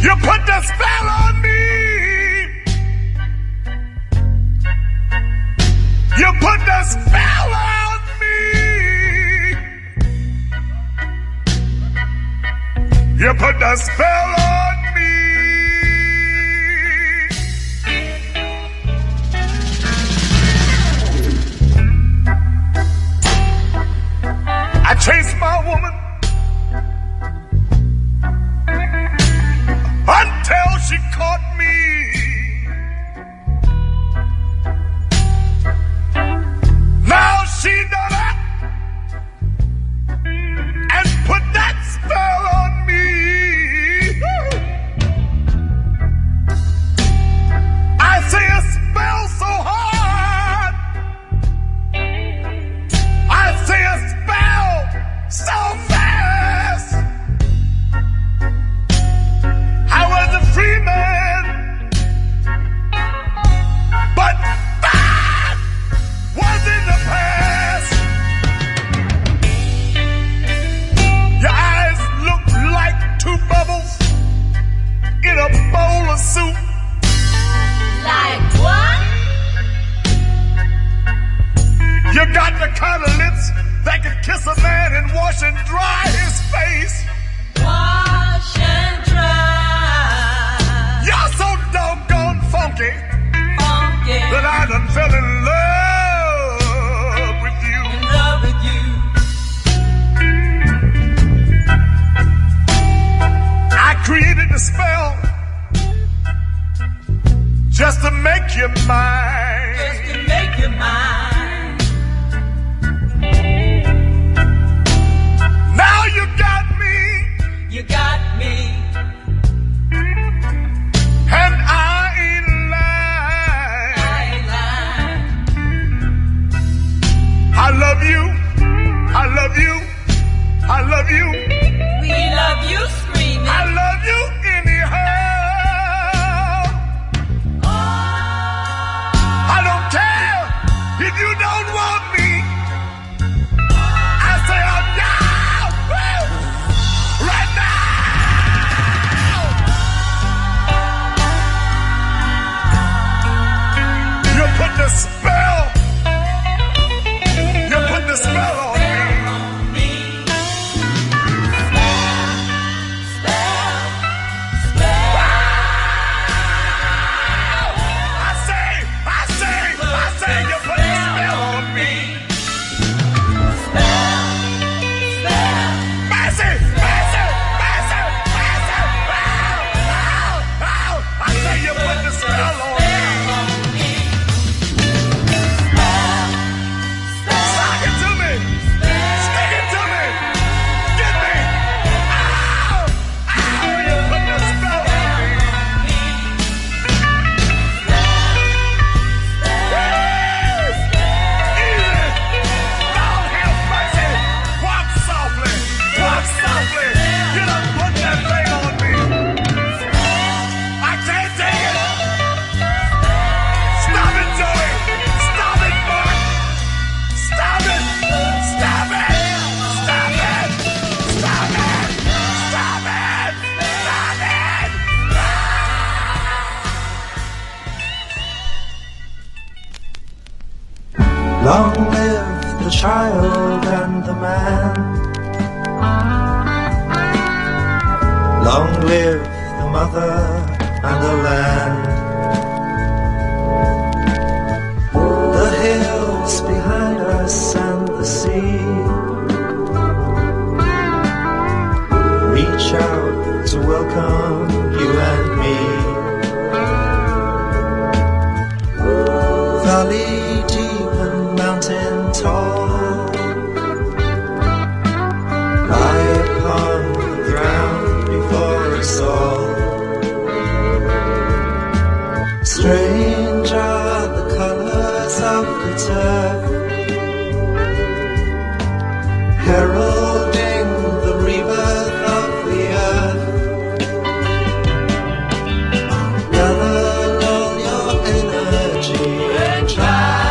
You put the spell on me. You put the spell on me. You put the spell on me. I chased my woman until she caught me. Now she done it and put that spell on me. I say a spell so hard. I say a spell so fast. I was a free man, but that was in the past. Your eyes look like two bubbles in a bowl of soup. Like what? You got the kind of lips that can kiss a man and wash and dry his face. Wash and dry. You're so doggone funky Funky. that I done fell in love with you. In love with you. I created the spell just to make you mine. Just to make you mine. Now you got me, You got me. and I ain't lying. I ain't lying. I love you, I love you, I love you, We love you screaming. I love you anyhow. I don't care if you don't want me. I say I'm down right now. You put the spell. You put the spell on me. I say, I say, I say, you put the spell on me. Mercy, mercy, mercy, mercy. Ow, ow, ow. I say you put the spell on me. Sock it to me. Stick it to me. Get me. Ow, ow. You put the spell on me. Lord have mercy. Walk softly. Walk softly. You done put that thing on me. I can't take it. Stop it, Joey. Stop it, Mark. Stop it. Stop it. Stop it. Stop it. Stop it. Stop it. Long live the child and the man. Long live the mother and the land. The hills behind us and the sea reach out to welcome you and me. Valley deep and mountain tall lie upon the ground before us all. Strange are the colors of the turf, heralding the rebirth of the earth. Gather all your energy and try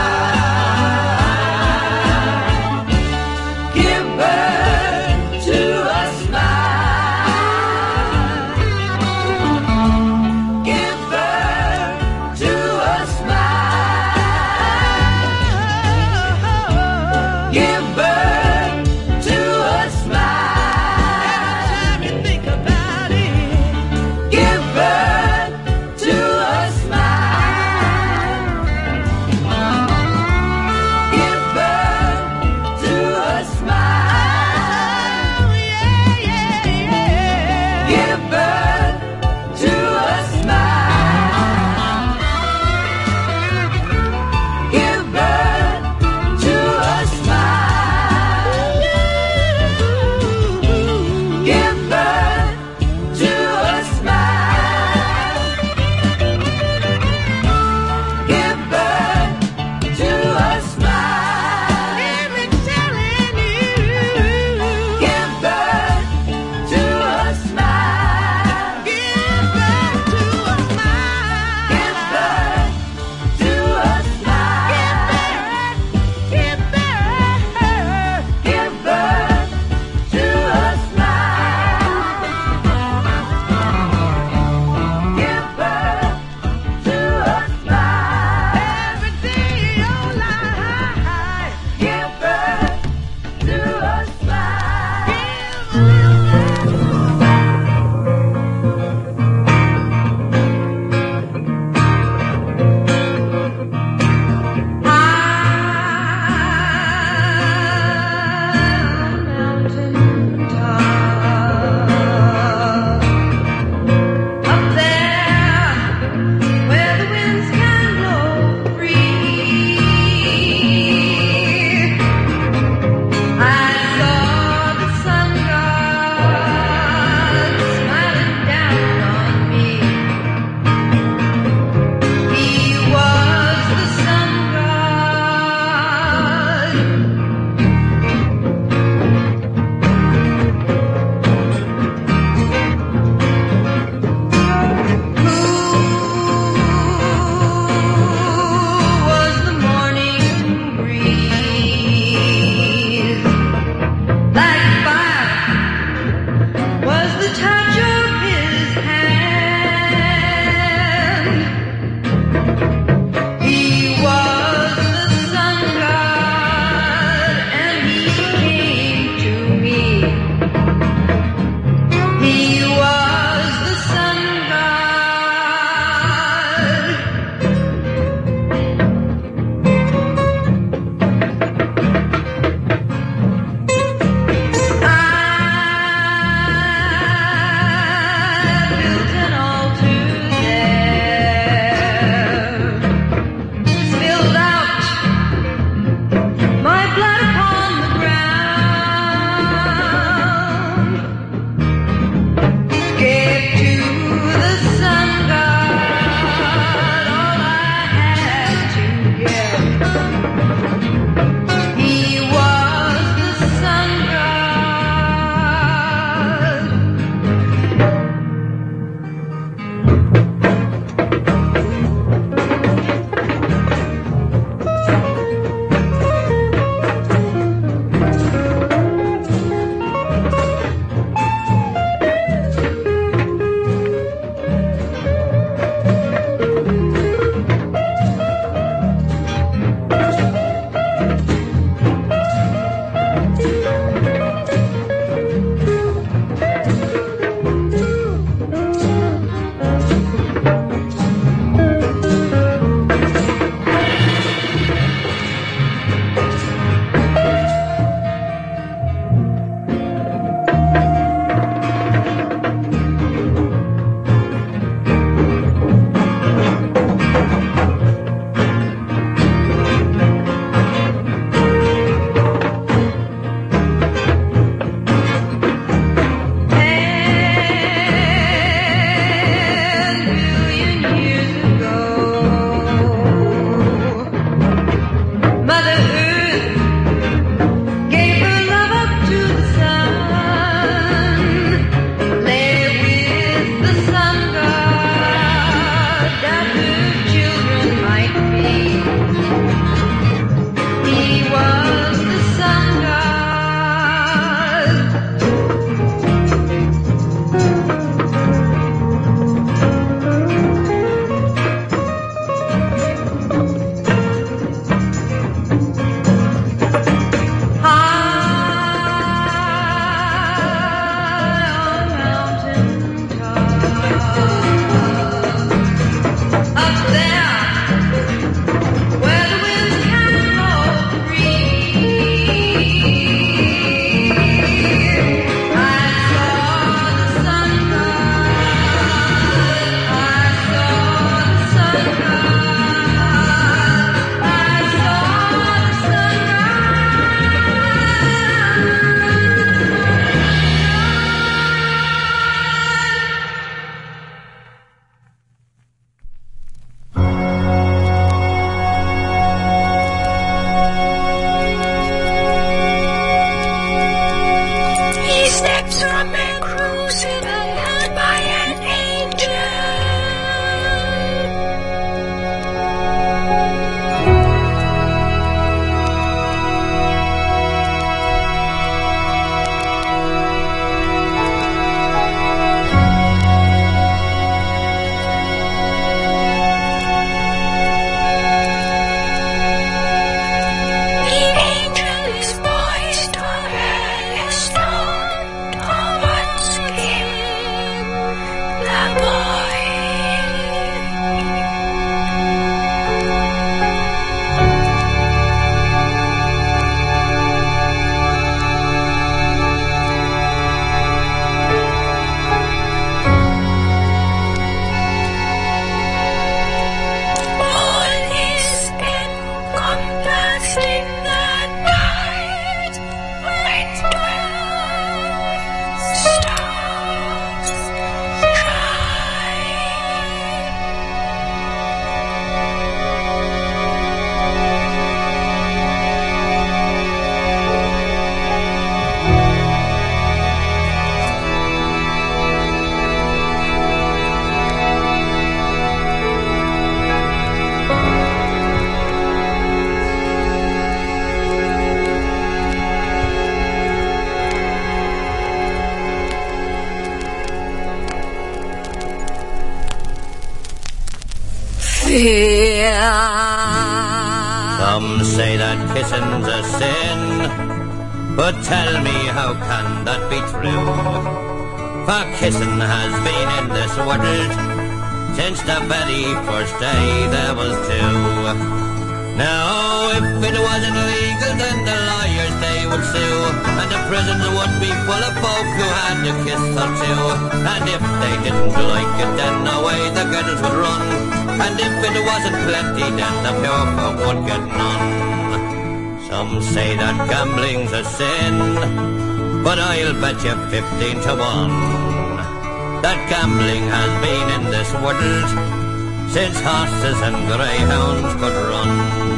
fear. Some say that kissing's a sin, but tell me, how can that be true? For kissing has been in this world since the very first day there was two. Now, if it wasn't legal, then the lawyers, they would sue, and the prisons would be full of folk who had a kiss or two. And if they didn't like it, then away the girls would run, and if it wasn't plenty, then the pure folk would get none. Some say that gambling's a sin, but I'll bet you fifteen to one that gambling has been in this world since horses and greyhounds could run.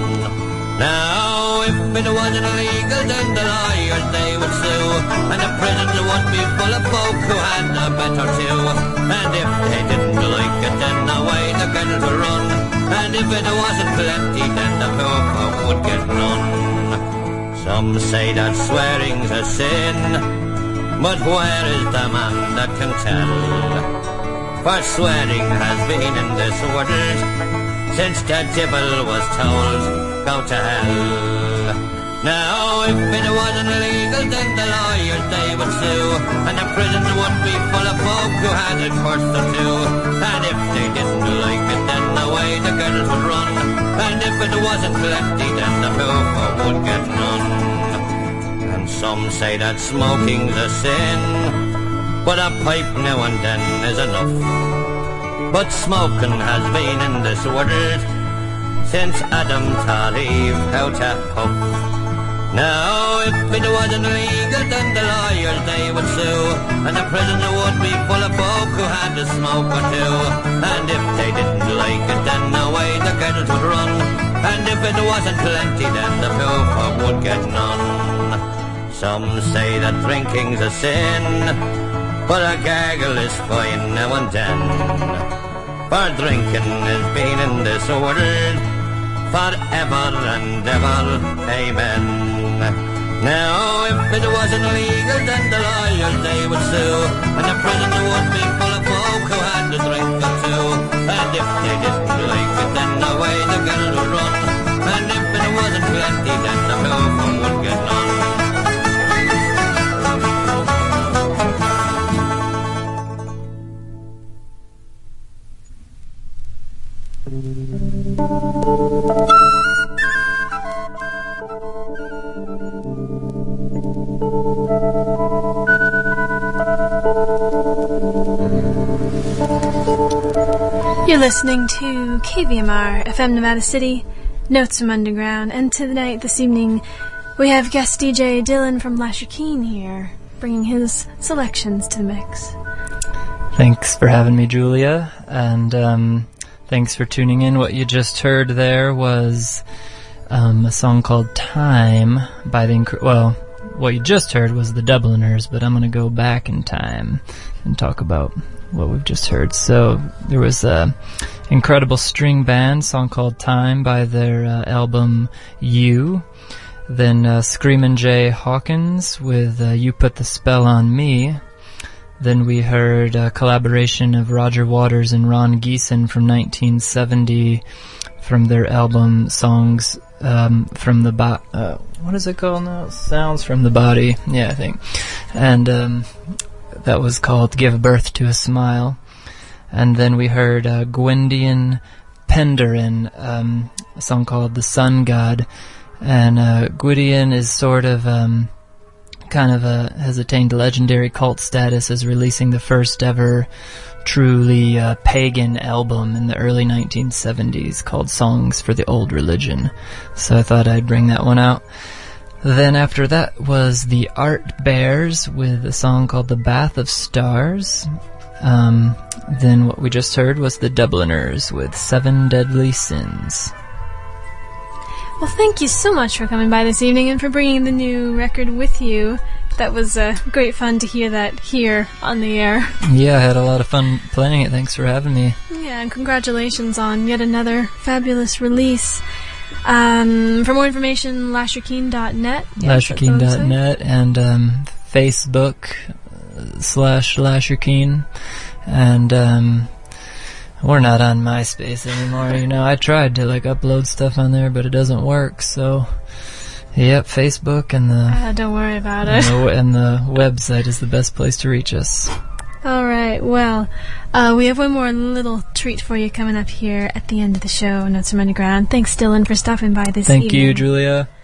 Now, if it wasn't legal, then the lawyers, they would sue, and the prisons would be full of folk who had a bet or two. And if they didn't like it, then away the girls would run, and if it wasn't plenty, then the poor folk would get none. Some say that swearing's a sin, but where is the man that can tell? For swearing has been in this world since the devil was told, go to hell. Now, if it wasn't legal, then the lawyers, they would sue, and the prisons would be full of folk who had a curse or two. And if they didn't like it, then away the girls would run, and if it wasn't plenty, then the poor folk would get none. And some say that smoking's a sin, but a pipe now and then is enough. But smoking has been in this world since Adam taught Eve how to puff. Now, if it wasn't legal, then the lawyers, they would sue, and the prison would be full of folk who had to smoke or two. And if they didn't like it, then away the girls would run, and if it wasn't plenty, then the poor folk would get none. Some say that drinking's a sin, but a gargle is fine now and then. For drinking has been in this world forever and ever, amen. Now, if it wasn't legal, then the lawyers, they would sue, and the prison would be full of folk who had to drink or two. And if they didn't like it, then away the girls would run, and if it wasn't plenty, then the poor folk would get none. You're listening to K V M R F M Nevada City, Notes from Underground, and tonight, this evening, we have guest D J Dylan from Lasher Keen here, bringing his selections to the mix. Thanks for having me, Julia, and um, thanks for tuning in. What you just heard there was um, a song called Time by the... Inc- well, what you just heard was the Dubliners, but I'm going to go back in time and talk about what we've just heard. So there was a incredible string band song called Time by their uh, album You. Then uh, Screamin' Jay Hawkins with uh, You Put the Spell on Me. Then we heard a collaboration of Roger Waters and Ron Geeson from nineteen seventy from their album Songs um, from the Bo- uh, what is it called now? Sounds from the Body. Yeah, I think. And um, that was called Give Birth to a Smile. And then we heard uh, Gwendian Penderin, um, a song called The Sun God. And uh, Gwydion is sort of... Um, kind of uh, has attained legendary cult status as releasing the first ever truly uh, pagan album in the early nineteen seventies called Songs for the Old Religion. So I thought I'd bring that one out. Then after that was the Art Bears with a song called The Bath of Stars. Um, then what we just heard was the Dubliners with Seven Deadly Sins. Well, thank you so much for coming by this evening and for bringing the new record with you. That was uh, great fun to hear that here on the air. Yeah, I had a lot of fun playing it. Thanks for having me. Yeah, and congratulations on yet another fabulous release. Um, for more information, lasher keen dot net. Yeah, lasher keen dot net and um, Facebook uh, slash Lasherkeen. And... Um, we're not on MySpace anymore, you know. I tried to, like, upload stuff on there, but it doesn't work, so... Yep, Facebook and the... Uh, don't worry about and it. The, and the website is the best place to reach us. All right, well, uh, we have one more little treat for you coming up here at the end of the show, Notes from Underground. Thanks, Dylan, for stopping by this Thank evening. you, Julia.